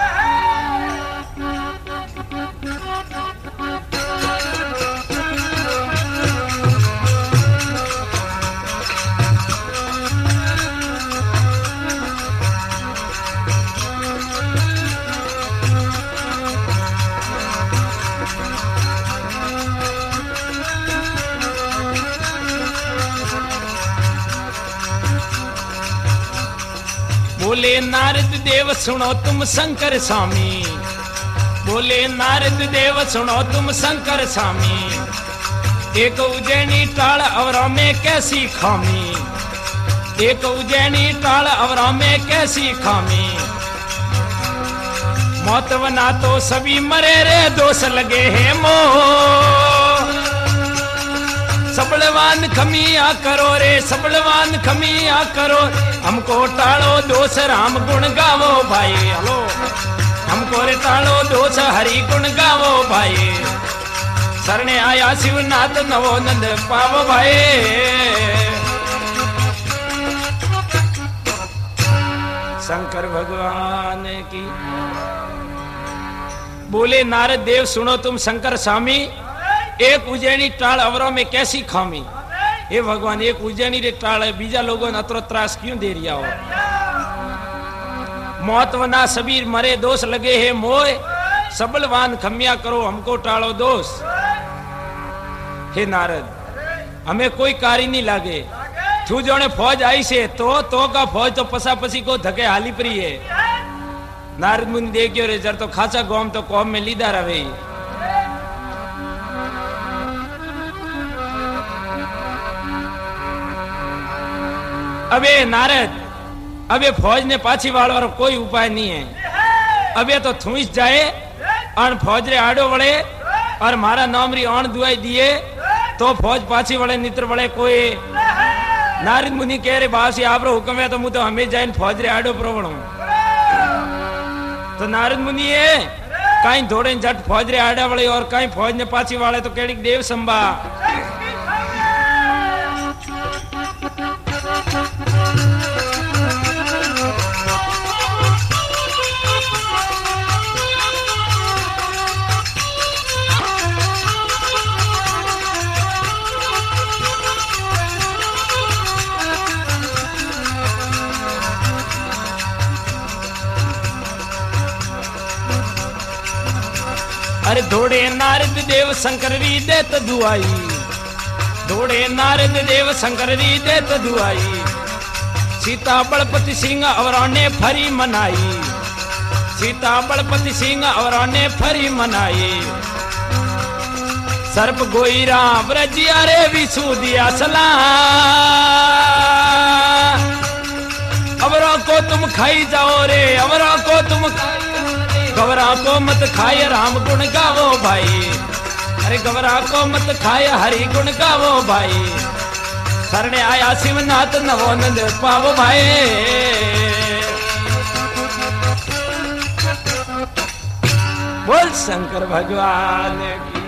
बोले नारद देव सुनो तुम शंकर स्वामी, बोले नारद देव सुनो तुम शंकर स्वामी, एक उज्जैनी टाल अवरा में कैसी खामी, एक उज्जैनी टाल अवरा में कैसी खामी। मौत बना तो सभी मरे रे दोष लगे हैं मोह, सबलवान खमिया करो रे सबलवान खमिया करो, हमको टालो दोष राम गुण गावो भाई। हेलो हमको रे टालो दोष हरि गुण गावो भाई। शरणे आया शिवनाथ नवो नंद पावो भाई। शंकर भगवान की। बोले नारद देव सुनो तुम शंकर स्वामी, एक उज्जैनी टाल अवरों में कैसी खामी। हे भगवान एक उज्जैनी रे टाल है, बीजा लोगों ने अतरो त्रास क्यों दे रिया हो। मौत वना सबीर मरे दोष लगे है मोय, सबलवान खमिया करो हमको टालो दोष। हे नारद हमें कोई कार्य नहीं लागे, तू जोने फौज आई से तो तो का फौज तो पसा पसी को धके हाली परी है। नारद मुनि देखियो रे जर तो खासा गौम तो कौम में लीदा रवे। अबे नारद अबे फौज ने पाछी वाल कोई उपाय नहीं है। अबे तो थूस जाए और फौज रे आड़ो वड़े और मारा नाम री आण दुआई दिए तो फौज पाछी वड़े नित्र वड़े कोई नारद मुनि कह रे बासी आपरो हुक्म है तो मु तो हमें जाइन फौज रे आड़ो प्रवणो तो नारद मुनि है कहीं दौड़े झट फौज रे आड़ा वड़े और कहीं फौज ने पाछी वाले तो केड़ी देव संभा अरे दौड़े नारद देव शंकर री देत दुआई दौड़े नारद देव शंकर री देत दुआई सीता बलपति सिंह और ने फरी मनाई सीता बलपति सिंह और ने फरी मनाई सर्प गोईरा ब्रजिया रे विसु दिया सला अवरा को तुम खाई जाओ रे अवरा को तुम गवरा को मत खाए राम गुण गावो भाई अरे गवरा को मत खाए हरि गुण गावो भाई शरणे आया शिवनाथ नवोनंद पावो भाई बोल शंकर भगवान की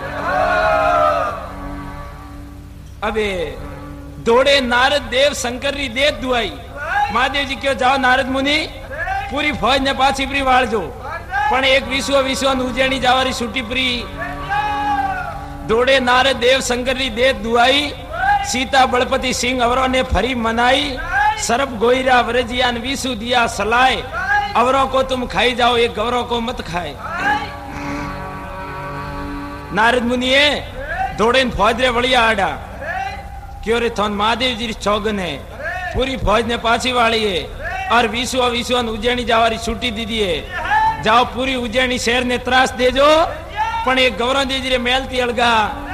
अबे दौड़े नारद देव शंकर री देव दुआई महादेव जी क्यों जाओ नारद मुनि पूरी फौज ने पाछी प्री वाल जो पण एक विश्व विश्व उजेणी जावारी छुट्टी प्री दौड़े नारद देव शंकर री देव दुआई सीता बलपति सिंह अवरों ने फरी मनाई सर्प गोईरा व्रजिया ने विसु दिया सलाए अवरों को तुम खाई जाओ एक गौरों को मत खाए नारद मुनिए दौड़े फौज रे वड़िया आड़ा क्यों रे थोन महादेव जी चौगन है पूरी फौज ने पाछी वाली है और विश्व विश्व उजेणी जावारी छुट्टी दी दी है जाओ पूरी उज्जैनी शहर ने त्रास दे जो पण एक गौरव देजी रे मेलती अलगा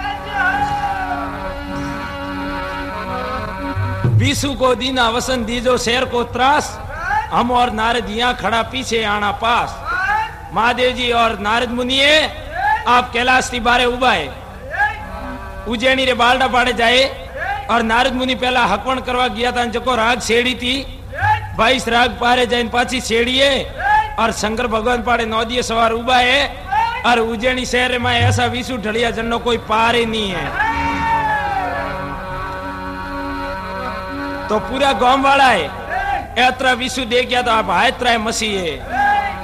विशु को दीना वसन दीजो शहर को त्रास हम और नारद यहाँ खड़ा पीछे आना पास महादेव जी और नारद मुनिए आप कैलाश ती बारे उबा है उज्जैनी रे बालडा पाड़े जाए और नारद मुनि पहला हकवण करवा गया था जको राग सेड़ी थी बाईस राग पारे जाइन पाछी सेड़िए और शंकर भगवान पाड़े नौदिये सवार उबा है और उज्जैनी शहर में ऐसा विशु ढलिया जन्नो कोई पार ही नहीं है तो पूरा गांव वाला है यात्रा विशु दे गया तो आप हायत्रा मसीह है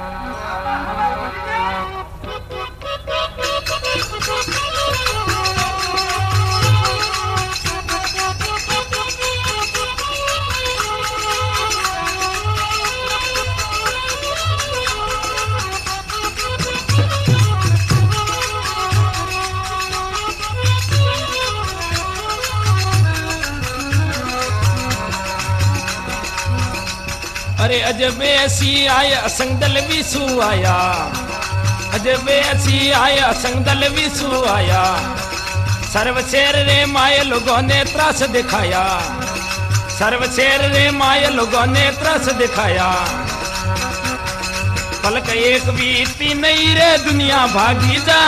अरे अजब ऐसी आय असंग दल विसु आया अजब ऐसी आय असंग दल विसु आया सर्व शेर रे माय लोगों ने त्रास दिखाया सर्व शेर रे माय लोगों ने त्रास दिखाया पलक एक बीती नहीं रे दुनिया भागी जा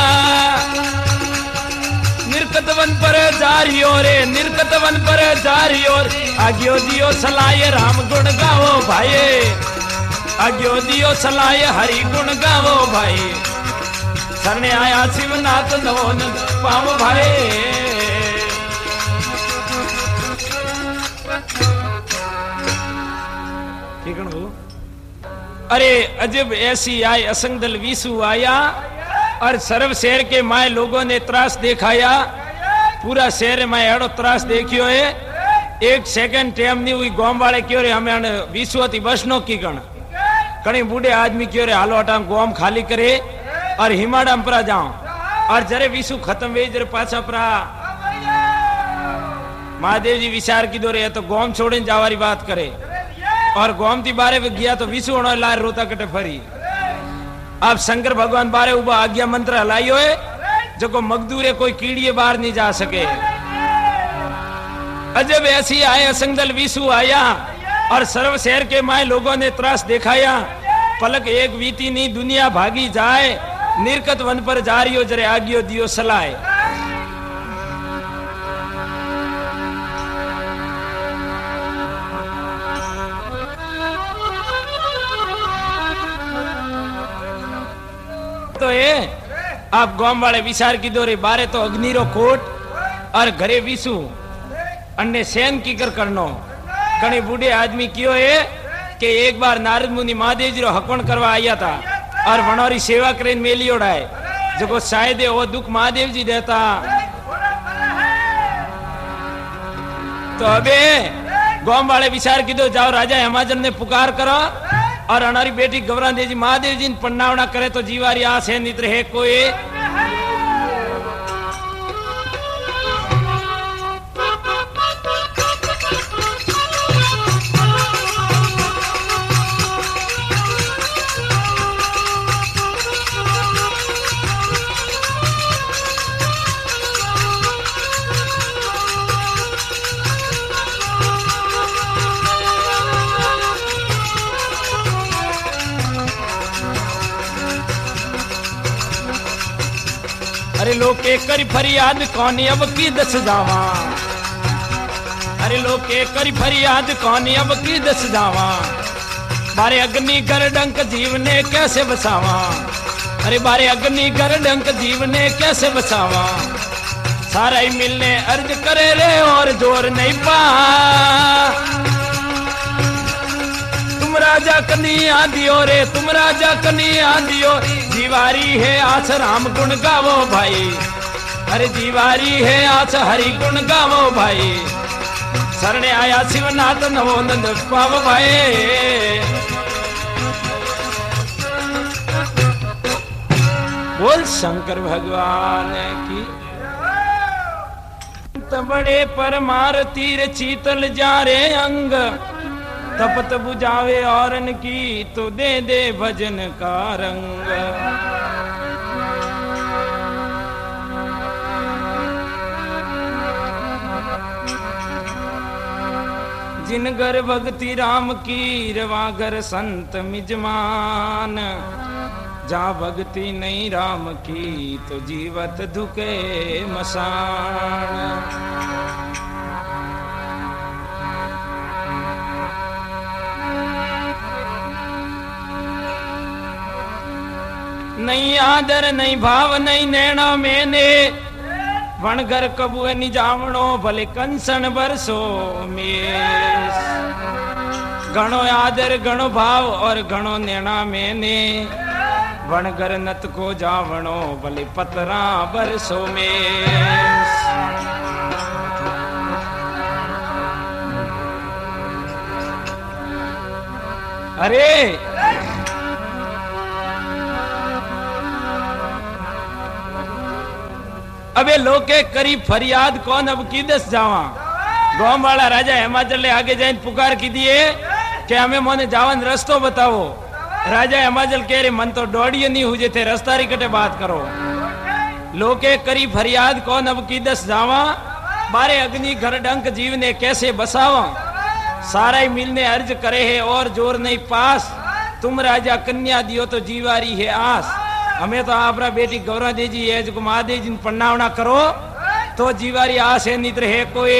निर्कत वन पर जारियो रे निर्कत वन पर जारियो आग्यो दियो सलाय राम गुण गावो भाई आग्यो दियो सलाय हरि गुण गावो भाई शरणे आया शिवनाथ नवोनंद पावो भाई ठीक है। अरे अजब ऐसी आय असंग दल विसु आया और सर्व शहर के माए लोगों ने त्रास दिखाया पूरा शहर में एड़ो त्रास देखियो है एक सेकंड टाइम नहीं हुई गांव वाले क्यों रे हमें विश्व थी बस नो की गण कहीं बूढ़े आदमी क्यों रे हालो हटा गांव खाली करे और हिमाड़ा परा जाओ और जरे विश्व खत्म वे जरे पाछा परा महादेव जी विचार की दो रे तो गांव छोड़े जावारी बात करे और गोमती बारे में गया तो विश्व लार रोता कटे फरी आप शंकर भगवान बारे उबा आज्ञा मंत्र हलाइयो है जो को मजदूरे कोई कीड़िए बाहर नहीं जा सके अजब ऐसी आए असंगदल विशु आया और सर्व शहर के माए लोगों ने त्रास दिखाया पलक एक वीती नहीं दुनिया भागी जाए, निर्कत वन पर जा रियो जरे आगियो दियो सलाए। तो ये आप गांव वाले विचार की दो रे बारे तो अग्निरो कोट और घरे विसु अन्य सेन की कर करनो। कणी बूढ़े आदमी कियो है कि एक बार नारद मुनि महादेव जी रो हकवन करवा आया था और वनोरी सेवा करेन मेली ओढ़ाए जो शायद वो दुख महादेव जी देता। तो अबे गांव वाले विचार की दो जाओ राजा हेमाजन ने पुकार करो और हमारी बेटी गौरा देव जी महादेव जी पन्नावना करे तो जीवारी आस है नित्र है कोई। अरे लोके करी फरियाद कौन अब की दस जावा, अरे लोके करी फरियाद कौन अब की दस जावा, बारे अग्नि कर डंक जीव ने कैसे बसावा, अरे बारे अग्नि कर डंक जीव ने कैसे बसावा, सारा ही मिलने अर्ज करे रे और जोर नहीं पा, तुम राजा कन्हैया दियो रे तुम राजा कन्हैया दियो, जीवारी है आस राम गुण गावो भाई, अरे जीवारी है आस हरि गुण गावो भाई, शरणे आया शिवनाथ नवो नंद पाव भाई। बोल शंकर भगवान की। बड़े परमार तीर चीतल जा रे अंग, तपत बुझावे औरन की तो दे दे भजन का रंग, जिन घर भक्ति राम की रवा घर संत मिजमान, जहाँ भक्ति नहीं राम की तो जीवत धुके मसान। नहीं आदर नहीं भाव नहीं नैना मैंने, वणगर कबू नि जावणो भले कंसन बरसो में, घणो आदर घणो भाव और घणो नैना मैंने, वणगर नत को जावणो भले पतरा बरसो में। अरे अबे लोके करी फरियाद कौन अब की दस जावा, गांव वाला राजा हिमाचल ले आगे जाए पुकार की दिए कि हमें मोने जावन रस्तो बताओ। राजा हिमाचल कह रहे मन तो डोड़िए नहीं हुए थे रस्ता रिकटे बात करो। लोके करी फरियाद कौन अब की दस जावा, बारे अग्नि घर डंक जीव ने कैसे बसावा, सारा ही मिलने अर्ज करे है और जोर नहीं पास, तुम राजा कन्या दियो तो जीवारी है आस, हमें तो आपरा बेटी गौरा देव जी है जो महादेव जी पन्नावना करो तो जीवारी आस है नित्र है कोई।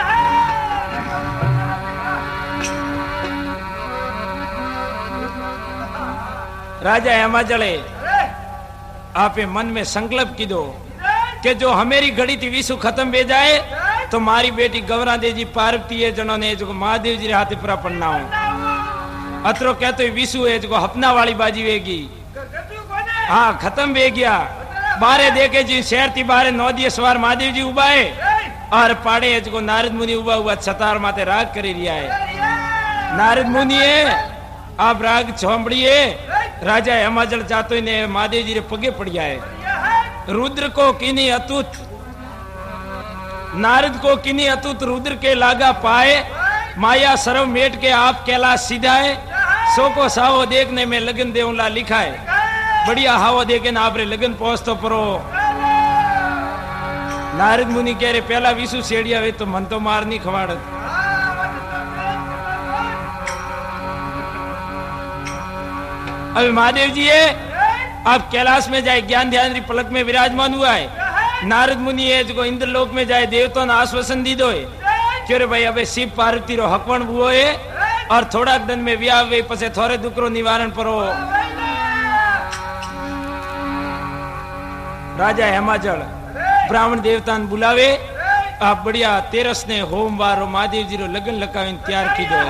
राजा हेमाचले आपे मन में संकल्प की दो कि जो हमेरी घड़ी थी विश्व खत्म हो जाए तो मारी बेटी गौरा देव जी पार्वती है जिन्होंने जो महादेव जी हाथे पूरा पन्नाओ, अतरो कहते विश्व है जो हपना वाली बाजी वेगी, हाँ खत्म हो गया। बारे देखे जी शहर थी बारे नौ दिए सवार महादेव जी उबा है और पाड़े जो नारद मुनि उबा हुआ छतार माते राग कर रिया है। नारद मुनि है आप राग छोंबड़िए, राजा हिमाचल चातो ने महादेव जी रे पगे पड़िया है। रुद्र को किनी अतुत नारद को किनी अतुत रुद्र के लागा पाए, माया सर्व मेट के आप कैलाश सीधाए, सो को सावो देखने में लगन देवला लिखा है, बढ़िया हावा देखे ना आपरे लगन पहुंच तो परो। नारद मुनि कह रहे पहला विशु सेड़िया वे तो मन तो मार नहीं खवाड़त। अभी महादेव जी है आप कैलाश में जाए ज्ञान ध्यान पलक में विराजमान हुआ है। नारद मुनि है जो इंद्रलोक में जाए देवता ने आश्वासन दी दो है क्यों रे भाई अबे शिव पार्वती रो हकवण हुओ है और थोड़ा दिन में व्याह वे पसे थोड़े दुकरो निवारण परो। राजा हेमाचल ब्राह्मण देवता ने बुलावे आप बढ़िया तेरस ने होम वारो महादेव जी रो लगन लकावीने तैयार की दो।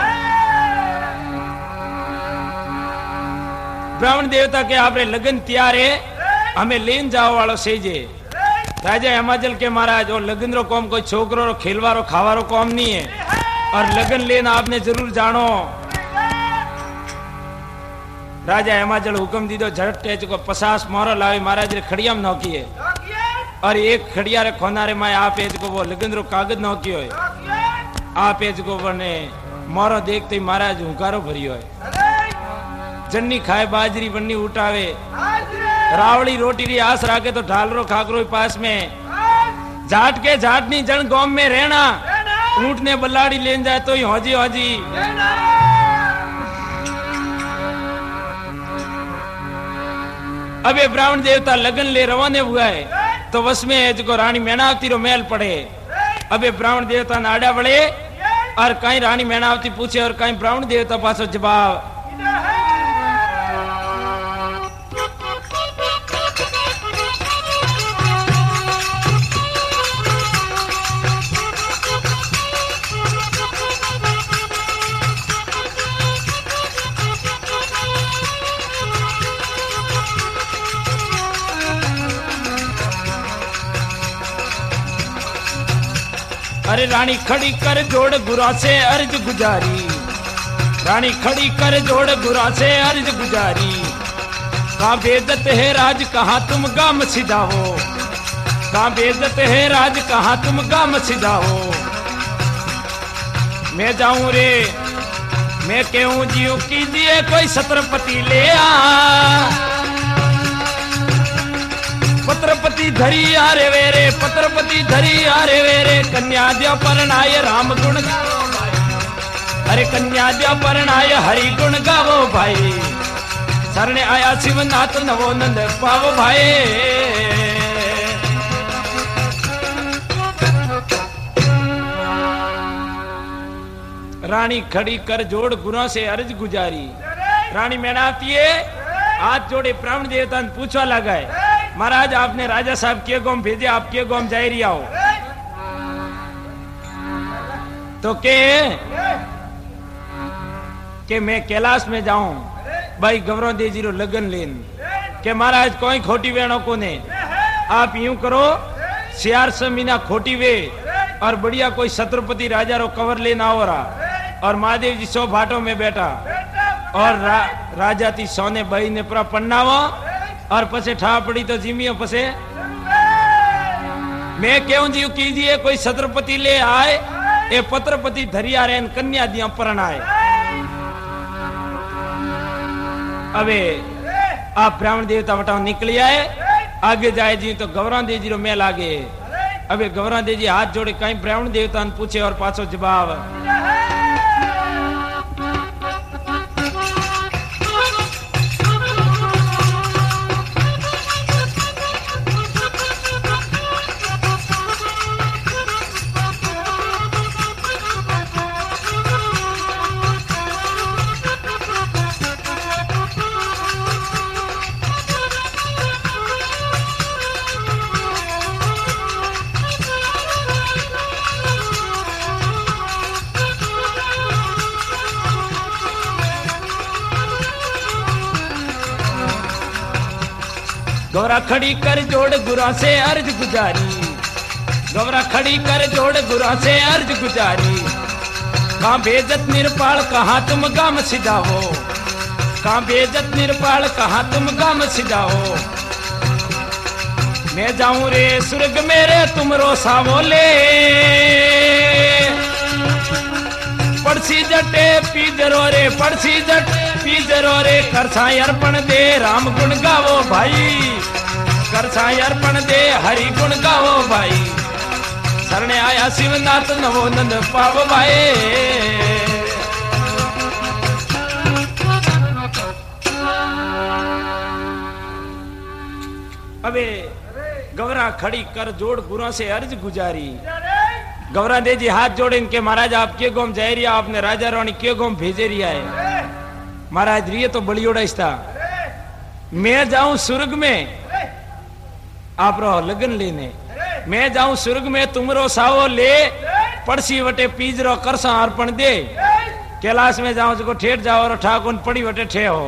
ब्राह्मण देवता के आपरे लगन तैयार है हमें लेन जाओ वालो सेजे। राजा हेमाचल के महाराज और लगन रो कौम कोई छोकरो रो खेलवारो खावारो कौम नहीं है और लगन लेन आपने जरूर जानो। राजा हेमाचल हुक्म दीदो झटटे को पचास मोहरो लावे महाराज रे खड़िया में नौकी है और एक खड़िया रे खोनारे माए आप एज को वो लगन रो कागज नौकी है आप एज को बने मोहरो देखते ही महाराज हुंकारो भरियो है। जन्नी खाए बाजरी बन्नी उठावे रावड़ी रोटी री आस राखे तो ढालरो खाकरो पास में झाट के झाट नी जन गांव में रहना ऊंट ने बल्लाड़ी लेन जाए तो ही हौजी हौजी। अबे ब्राह्मण देवता लगन ले रवाने हुआ है तो वस में जो रानी मैनावती रो मेल पड़े। अबे ब्राह्मण देवता नाड़ा बड़े और कहीं रानी मैनावती पूछे और कहीं ब्राह्मण देवता पासो जवाब। अरे रानी खड़ी कर जोड़ गुरा से अर्ज गुजारी रानी खड़ी कर जोड़ गुरा से अर्ज गुजारी कहाँ बेइज्जत है राज कहाँ तुम गाम सिधाओ कहाँ बेइज्जत है राज कहाँ तुम गाम सिधाओ। मैं जाऊं रे मैं कहूं जियो कीजिए कोई छत्रपति ले आ पत्रपति धरी आरे वेरे पत्रपति धरी आरे वेरे कन्या द्या परणाय राम गुण गावो भाई अरे कन्या द्या परणाय हरि गुण गावो भाई शरणे आया शिवनाथ नवो नंद पावो भाई। रानी खड़ी कर जोड़ गुना से अर्ज गुजारी। रानी मैनावती है हाथ जोड़े ब्राह्मण देवता ने पूछवा लगा है महाराज आपने राजा साहब के गांव भेजे आप के गांव जा रही आओ तो के के मैं कैलाश में जाऊं भाई गौरव देव जी रो लगन लेन के महाराज कोई खोटी वेणो को ने आप यूं करो सियार से मीना खोटी वे और बढ़िया कोई छत्रपति राजा रो कवर लेना हो रहा और महादेव जी सौ भाटों में बैठा और रा, राजा ती सोने भाई ने पूरा पन्नावा और पसे ठा पड़ी तो जिमियो पसे मैं क्यों जी कीजिए कोई छत्रपति ले आए ए पत्रपति धरिया रेन कन्या दिया परणाए। अबे आप ब्राह्मण देवता बटाओ निकली आए आगे जाए जी तो गौरव देव जी रो मेल आगे। अबे गौरव देव जी हाथ जोड़े कहीं ब्राह्मण देवता ने पूछे और पाछो जवाब। गौरा खड़ी कर जोड़ गुरा से अर्ज गुजारी गौरा खड़ी कर जोड़ गुरा से अर्ज गुजारी कहाँ बेइज्जत निरपाल कहाँ तुम गाम सिधाओ कहाँ बेइज्जत निरपाल कहाँ तुम गाम सिधाओ। मैं जाऊं रे स्वर्ग मेरे तुम रोसा बोले पड़सी जटे पीजरो रे पड़सी जटे पीजरो रे करसाई अर्पण दे राम गुण गावो भाई करसाई अर्पण दे हरि गुण गावो भाई शरणे आया शिवनाथ नवो नंद पावो भाई। गवरा खड़ी कर जोड़ गुरु से अर्ज गुजारी। गवरा दे जी हाथ जोड़े इनके महाराज आप के गोम जाए रिया, आपने राजा रानी के गोम भेजे रिया है। महाराज रिये तो बड़ी उड़ाइस्ता, मैं जाऊं स्वर्ग में आप रो लगन लेने, मैं जाऊं स्वर्ग में तुमरो सावो ले, पड़सी वटे पीजरो करसा अर्पण दे। कैलाश में जाऊं जो ठेठ जाओ और ठाकुर पड़ी वटे ठे हो।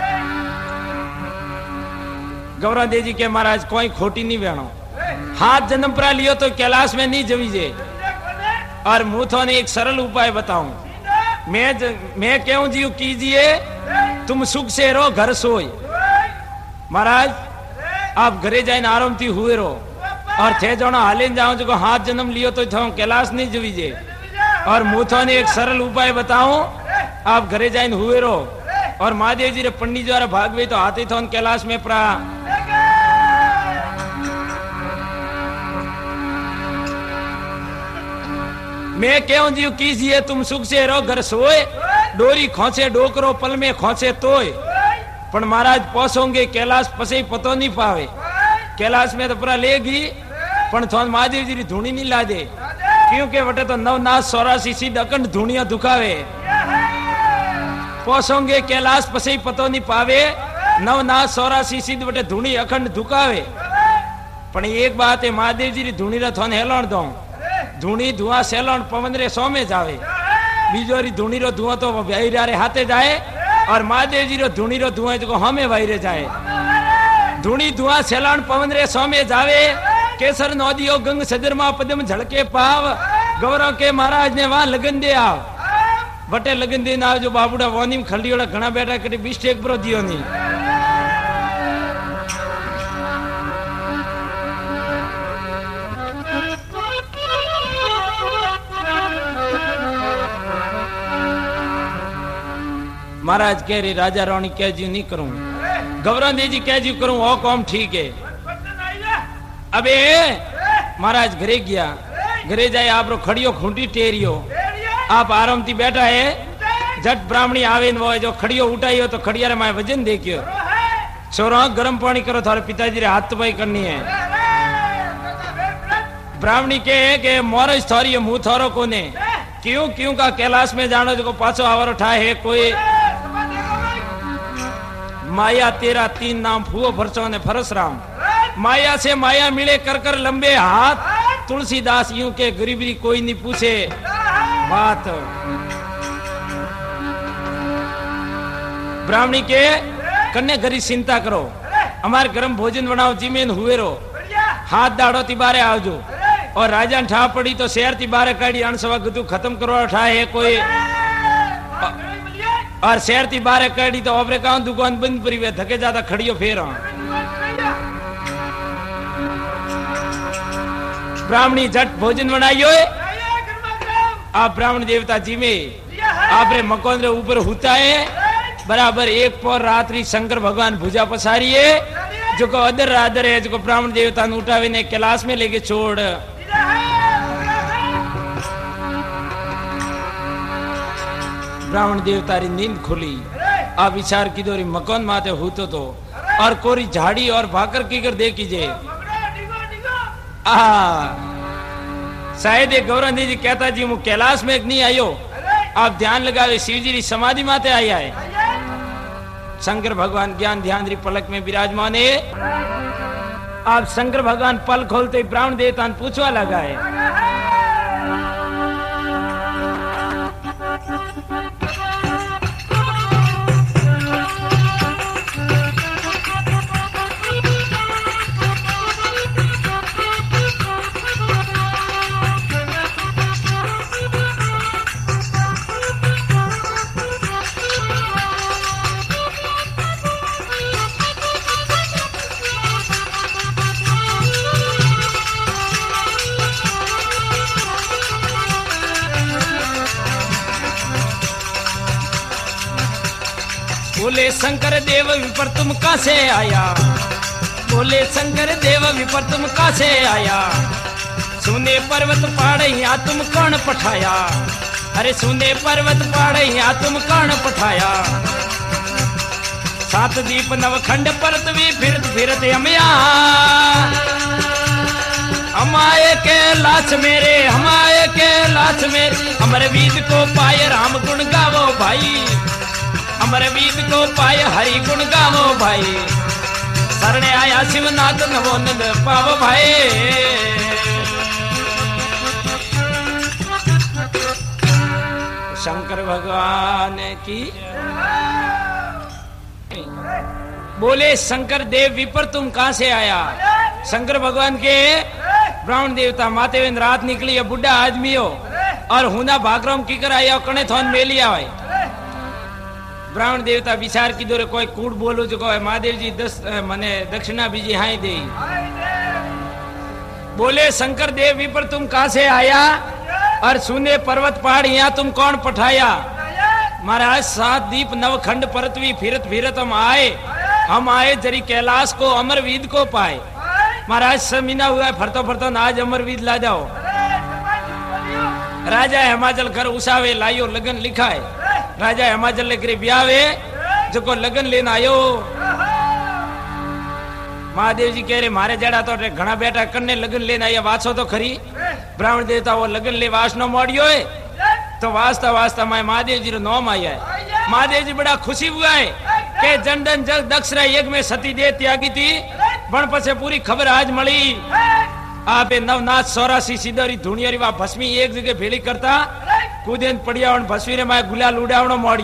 गौरा दे जी के महाराज कोई खोटी नहीं बहनो, हाथ जन्म परा लियो तो कैलाश में नहीं जमीजे। और मुँह ने एक सरल उपाय बताऊं, मैं ज, मैं क्यों जीव कीजिए, तुम सुख से रहो घर सोई। महाराज आप घरे जाए आराम थी हुए रहो, और थे जो हाले जाओ जो हाथ जन्म लियो तो थे कैलाश नहीं जवीजे। और मुँह ने एक सरल उपाय बताऊं, आप घरे जाए हुए रहो, और महादेव जी रे पंडित द्वारा भागवे तो हाथी थो कैलाश में प्रा। मैं क्यों जीव कीजिए, तुम सुख से रहो घर सोए, डोरी खोचे डोकरो पल में खोचे तोय। पण महाराज पहुंचोगे कैलाश पसे पतो नहीं पावे, कैलाश में तो पूरा लेगी पण थोन महादेव जी री धूनी नहीं ला दे, क्योंकि वटे तो नवनाथ सौरासी सीध अखंड धूनिया दुखावे। पहुंचोगे कैलाश पसे पतो नहीं पावे, नवनाथ सौरासी सीध वटे धूनी अखंड दुखावे। पण एक बात है, महादेव जी री धूनी रा थोन हेलण दो, धूनी धुआं सेलण पवन रे सौ में जावे, बीजो री धूनी रो धुआं तो वायरा रे हाथे जाए, और महादेव जी रो धूनी रो धुआं जो हमें वायरे जाए। धूनी धुआं सेलण पवन रे सौ में जावे, केसर नौदियो गंग सजरमा पदम झलके पाव। गौरव के महाराज ने वहां लगन दे आओ, बटे लगन दे ना जो बाबूड़ा वानी खलड़ीओड़ा घना बैठा कटी बीस टेक ब्रो दियो नहीं। महाराज कह रहे राजा रानी कह जी नहीं करूं, गौरव दे जी कह जी करूं, ओ कौम ठीक है। अबे महाराज घरे गया, घरे जाए आप रो खड़ियो खूंटी टेरियो, आप आराम थी बैठा है, जट ब्राह्मणी आवे वो जो खड़ियो उठाइयो तो खड़िया रे माए वजन देखियो, छोरो गर्म पानी करो थारे पिताजी रे हाथ पाई करनी है। ब्राह्मणी के के मोरज थोरी मुंह थोरो कोने, क्यों क्यों का कैलाश में जानो जो पाछो आवारो ठाए है कोई। माया तेरा तीन नाम फुओ भरसो ने फरसराम, माया से माया मिले कर कर लंबे हाथ, तुलसीदास यूं के गरीबी कोई नहीं पूछे बात। ब्राह्मणी के कन्ने घरी चिंता करो, हमारे गरम भोजन बनाओ जिमेन हुए रो, हाथ दाड़ो तिबारे आवजो, और राजा ठा पड़ी तो शहर तिबारे काढ़ी अणसवा गदू खत्म करो ठाए है कोई, और शहर तिबारे काढ़ी तो ओपरे का दुकान बंद पड़ी वे थके ज्यादा खड़ियो फेर। ब्राह्मणी झट भोजन बनाइयो, आप ब्राह्मण देवता जी में आप रे मकान रे ऊपर होता है, बराबर एक पोर रात्रि शंकर भगवान भुजा पसारिए, जो को अदर आदर है, जो को ब्राह्मण देवता ने उठावे ने कैलाश में लेके छोड़। ब्राह्मण देवता री नींद खुली, आप विचार की दोरी मकान माते होतो तो, और कोरी झाड़ी और भाकर की कर देखीजे। आ शायद गौरव जी कहता जी मु कैलाश में नहीं आयो, आप ध्यान लगावे शिव जी री समाधि माते आया है। शंकर भगवान ज्ञान ध्यान री पलक में विराजमान है। आप शंकर भगवान पल खोलते ब्राह्मण देवता ने पूछवा लगा है, बोले शंकर देव विपर तुम कासे आया, बोले शंकर देव विपर तुम कासे आया, सुने पर्वत पहाड़ यहाँ तुम कौन पठाया, अरे सुने पर्वत पहाड़ यहाँ तुम कौन पठाया। सात दीप नवखंड परत भी फिरत फिरत अमया, हम आए के लाश मेरे, हम आए के लाश मेरे, अमर वीद को पाए राम गुण गावो भाई, अमर वीद को पाए हरि गुण गावो भाई, शरण आया शिवनाथ नवो नंद पावो भाई। शंकर भगवान की बोले शंकर देव विपर तुम कहां से आया? शंकर भगवान के ब्राह्मण देवता मातेवेंद्र रात निकली है बुढ़ा आदमी हो और हुना भागराम की कर आया कने थोन मेलिया भाई। ब्राह्मण देवता विचार की दोरे कोई कूड़ बोलू जो कोई महादेव जी दस मने दक्षिणा बीजी हाई दे। बोले शंकर देव विपर तुम कहां से आया और सुने पर्वत पहाड़ यहाँ तुम कौन पठाया? महाराज सात दीप नवखंड परतवी फिरत फिरत हम आए, हम आए जरी कैलाश को अमरवीद को पाए। महाराज समीना हुआ है फरतो फरतो आज अमरवीद ला जाओ। राजा हिमाचल घर उसावे लायो लगन लिखा है, राजा हिमाचल लेकर ब्यावे जो को लगन लेना आयो। महादेव जी कह रहे मारे जड़ा तो घना बेटा करने लगन लेना आया वाचो तो खरी। ब्राह्मण देवता वो लगन ले वास नो मोड़ियो है तो वास्ता वास्ता माए महादेव जी रो नाम आया है। महादेव जी बड़ा खुशी हुआ है के जनडन जग दक्ष यज्ञ में सती दे त्यागी थी पण पछे पूरी खबर आज मળી। आपे नवनाथ सौरासी सिद्धरी धुणियारी वा भस्मी एक जगह भेली करता कूदेन पड़िया भस्मी रे माए गुलाल उड़ावणो मोड़ी।